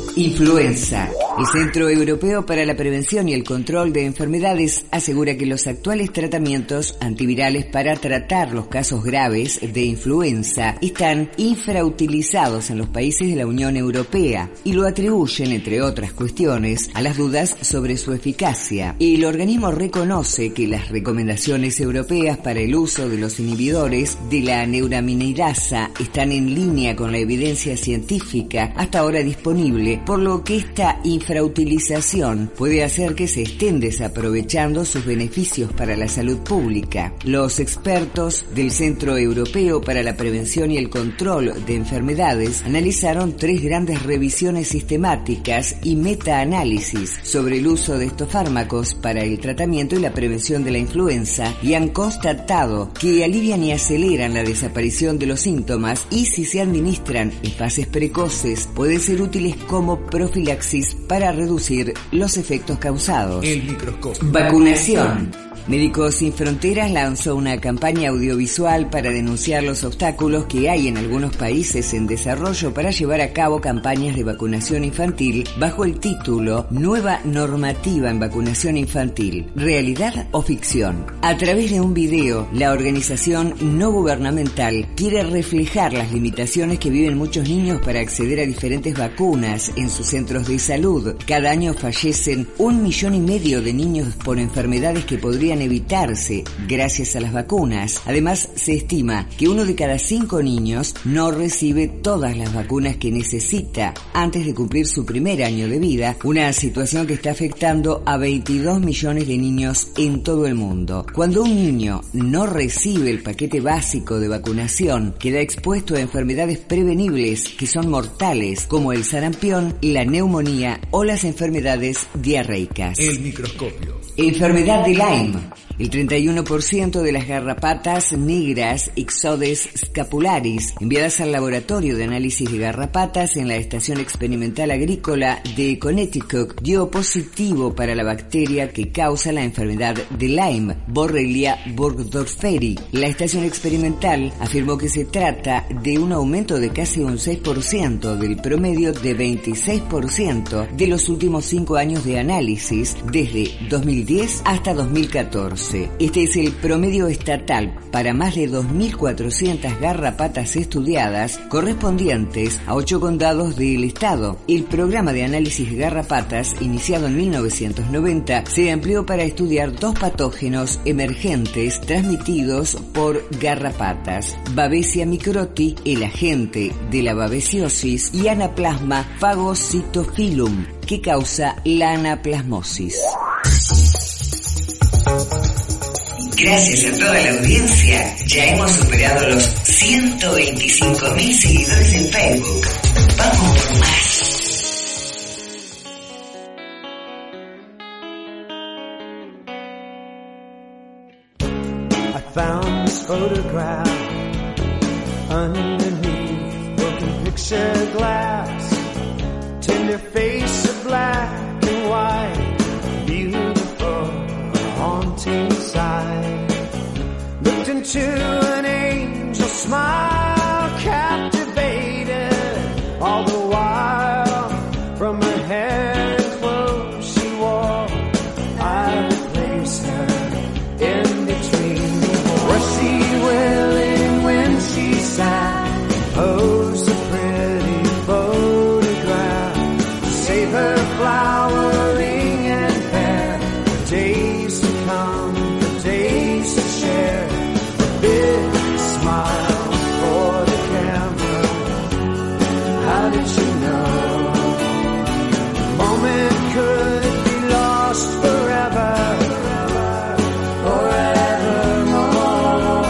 Influenza. El Centro Europeo para la Prevención y el Control de Enfermedades asegura que los actuales tratamientos antivirales para tratar los casos graves de influenza están infrautilizados en los países de la Unión Europea y lo atribuyen, entre otras cuestiones, a las dudas sobre su eficacia. El organismo reconoce que las recomendaciones europeas para el uso de los inhibidores de la neuraminidasa están en línea con la evidencia científica hasta ahora disponible, por lo que esta infrautilización puede hacer que se estén desaprovechando sus beneficios para la salud pública. Los expertos del Centro Europeo para la Prevención y el Control de Enfermedades analizaron 3 grandes revisiones sistemáticas y metaanálisis sobre el uso de estos fármacos para el tratamiento y la prevención de la influenza y han constatado que alivian y aceleran la desaparición de los síntomas y, si se administran en fases precoces, pueden ser útiles como profilaxis para reducir los efectos causados. El microscopio. Vacunación. Médicos Sin Fronteras lanzó una campaña audiovisual para denunciar los obstáculos que hay en algunos países en desarrollo para llevar a cabo campañas de vacunación infantil bajo el título Nueva Normativa en Vacunación Infantil, ¿realidad o ficción? A través de un video, la organización no gubernamental quiere reflejar las limitaciones que viven muchos niños para acceder a diferentes vacunas en sus centros de salud. Cada año fallecen 1,5 millones de niños por enfermedades que podrían evitarse gracias a las vacunas. Además, se estima que 1 de cada 5 niños no recibe todas las vacunas que necesita antes de cumplir su primer año de vida, una situación que está afectando a 22 millones de niños en todo el mundo. Cuando un niño no recibe el paquete básico de vacunación, queda expuesto a enfermedades prevenibles que son mortales, como el sarampión, la neumonía o las enfermedades diarreicas. El microscopio. Enfermedad de Lyme. El 31% de las garrapatas negras Ixodes scapularis enviadas al laboratorio de análisis de garrapatas en la Estación Experimental Agrícola de Connecticut dio positivo para la bacteria que causa la enfermedad de Lyme, Borrelia burgdorferi. La estación experimental afirmó que se trata de un aumento de casi un 6% del promedio de 26% de los últimos 5 años de análisis, desde 2010 hasta 2014. Este es el promedio estatal para más de 2.400 garrapatas estudiadas, correspondientes a 8 condados del estado. El programa de análisis de garrapatas, iniciado en 1990, se amplió para estudiar 2 patógenos emergentes transmitidos por garrapatas: Babesia microti, el agente de la babesiosis, y Anaplasma phagocytophilum, que causa la anaplasmosis. Gracias a toda la audiencia, ya hemos superado los 125.000 seguidores en Facebook. Vamos por más. I found this photograph underneath broken picture glass. Tender face of black and white, beautiful, haunting sight. Looked into an angel's smile, captivated all the while. From her hair and clothes she wore, I replaced her in between the walls. Was she willing when she sat, posed a pretty photograph to save her flowering and fair, the days to come, the days to share, a big smile for the camera. How did you know the moment could be lost forever, forevermore?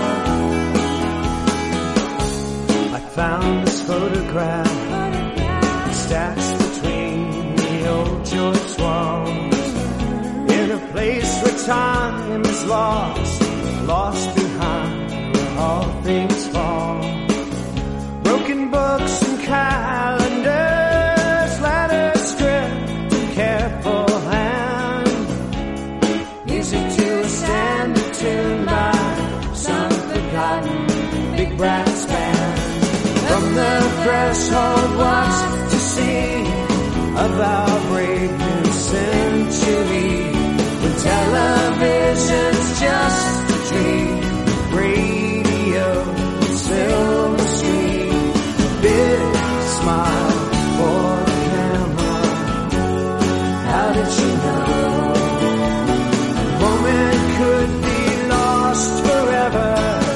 I found this photograph stashed between the old George walls, in a place where time is lost, lost behind where all things fall. Broken books and calendars, letters script in careful hand, music to a standard tune by some forgotten big brass band. From the threshold once to see of our brave new century. When television's just a dream, radio, silver screen, big smile for the camera. How did you know the moment could be lost forever,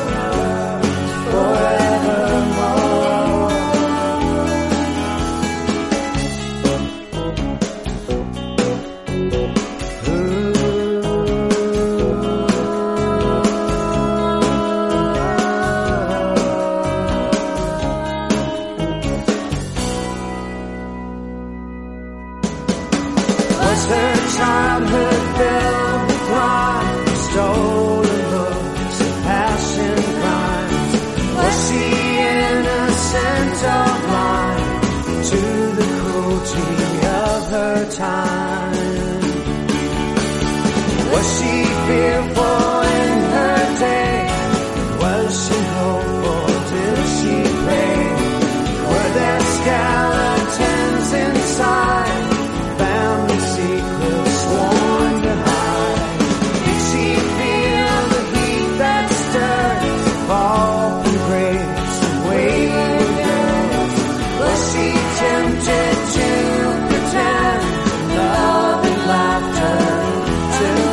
forevermore? Was her childhood filled with crime, stolen books, passion crimes? Was she innocent or blind to the cruelty of her time? Was she fearful in her day? Was she hopeful? Did she pray? Were there skeletons inside? Family secrets sworn to hide. Did she feel the heat that stirs? Fall from grace and wayward girls. Was she tempted to pretend love and laughter till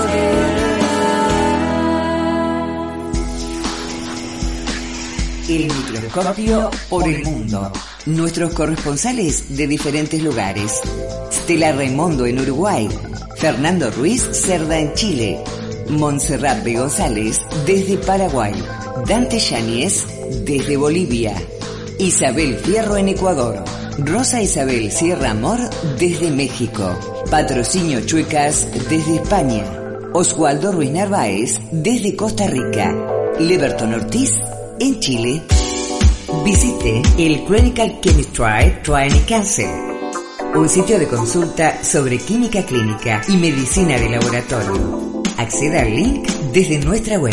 tears? El microscopio por el mundo. Nuestros corresponsales de diferentes lugares. Stella Raimondo en Uruguay, Fernando Ruiz Cerda en Chile, Montserrat de González desde Paraguay, Dante Yáñez desde Bolivia, Isabel Fierro en Ecuador, Rosa Isabel Sierra Amor desde México, Patrocinio Chuecas desde España, Oswaldo Ruiz Narváez desde Costa Rica, Leverton Ortiz en Chile. Visite el Clinical Chemistry Training Council, un sitio de consulta sobre química clínica y medicina de laboratorio. Acceda al link desde nuestra web.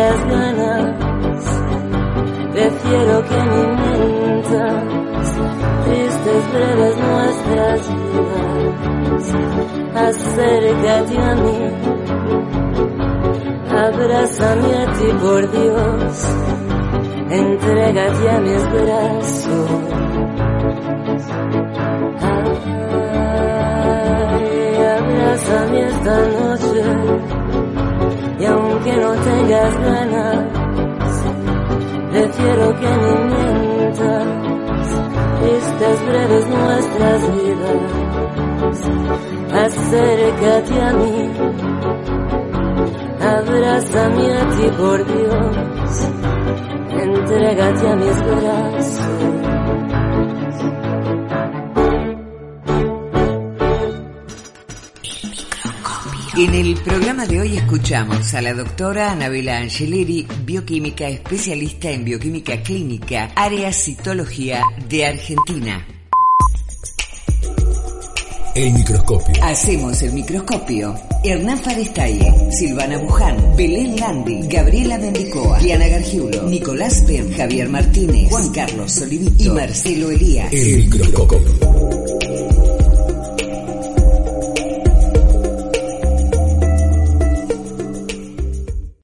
tengas ganas, prefiero que ni mientas. Tristes, breves nuestras vidas, acércate a mí, abrázame a ti, por Dios, entrégate a mis brazos. Ay, abrázame esta noche, y aunque no tengas ganas, prefiero que ni mientas. Tristes, breves nuestras vidas, acércate a mí, abrázame a ti, por Dios, entrégate a mis brazos. En el programa de hoy escuchamos a la doctora Anabela Angeleri, bioquímica especialista en bioquímica clínica, área citología de Argentina. El microscopio. Hacemos el microscopio. Hernán Farestaye, Silvana Buján, Belén Landi, Gabriela Mendicoa, Diana Gargiulo, Nicolás Pen, Javier Martínez, Juan Carlos Olivito y Marcelo Elías. El microscopio.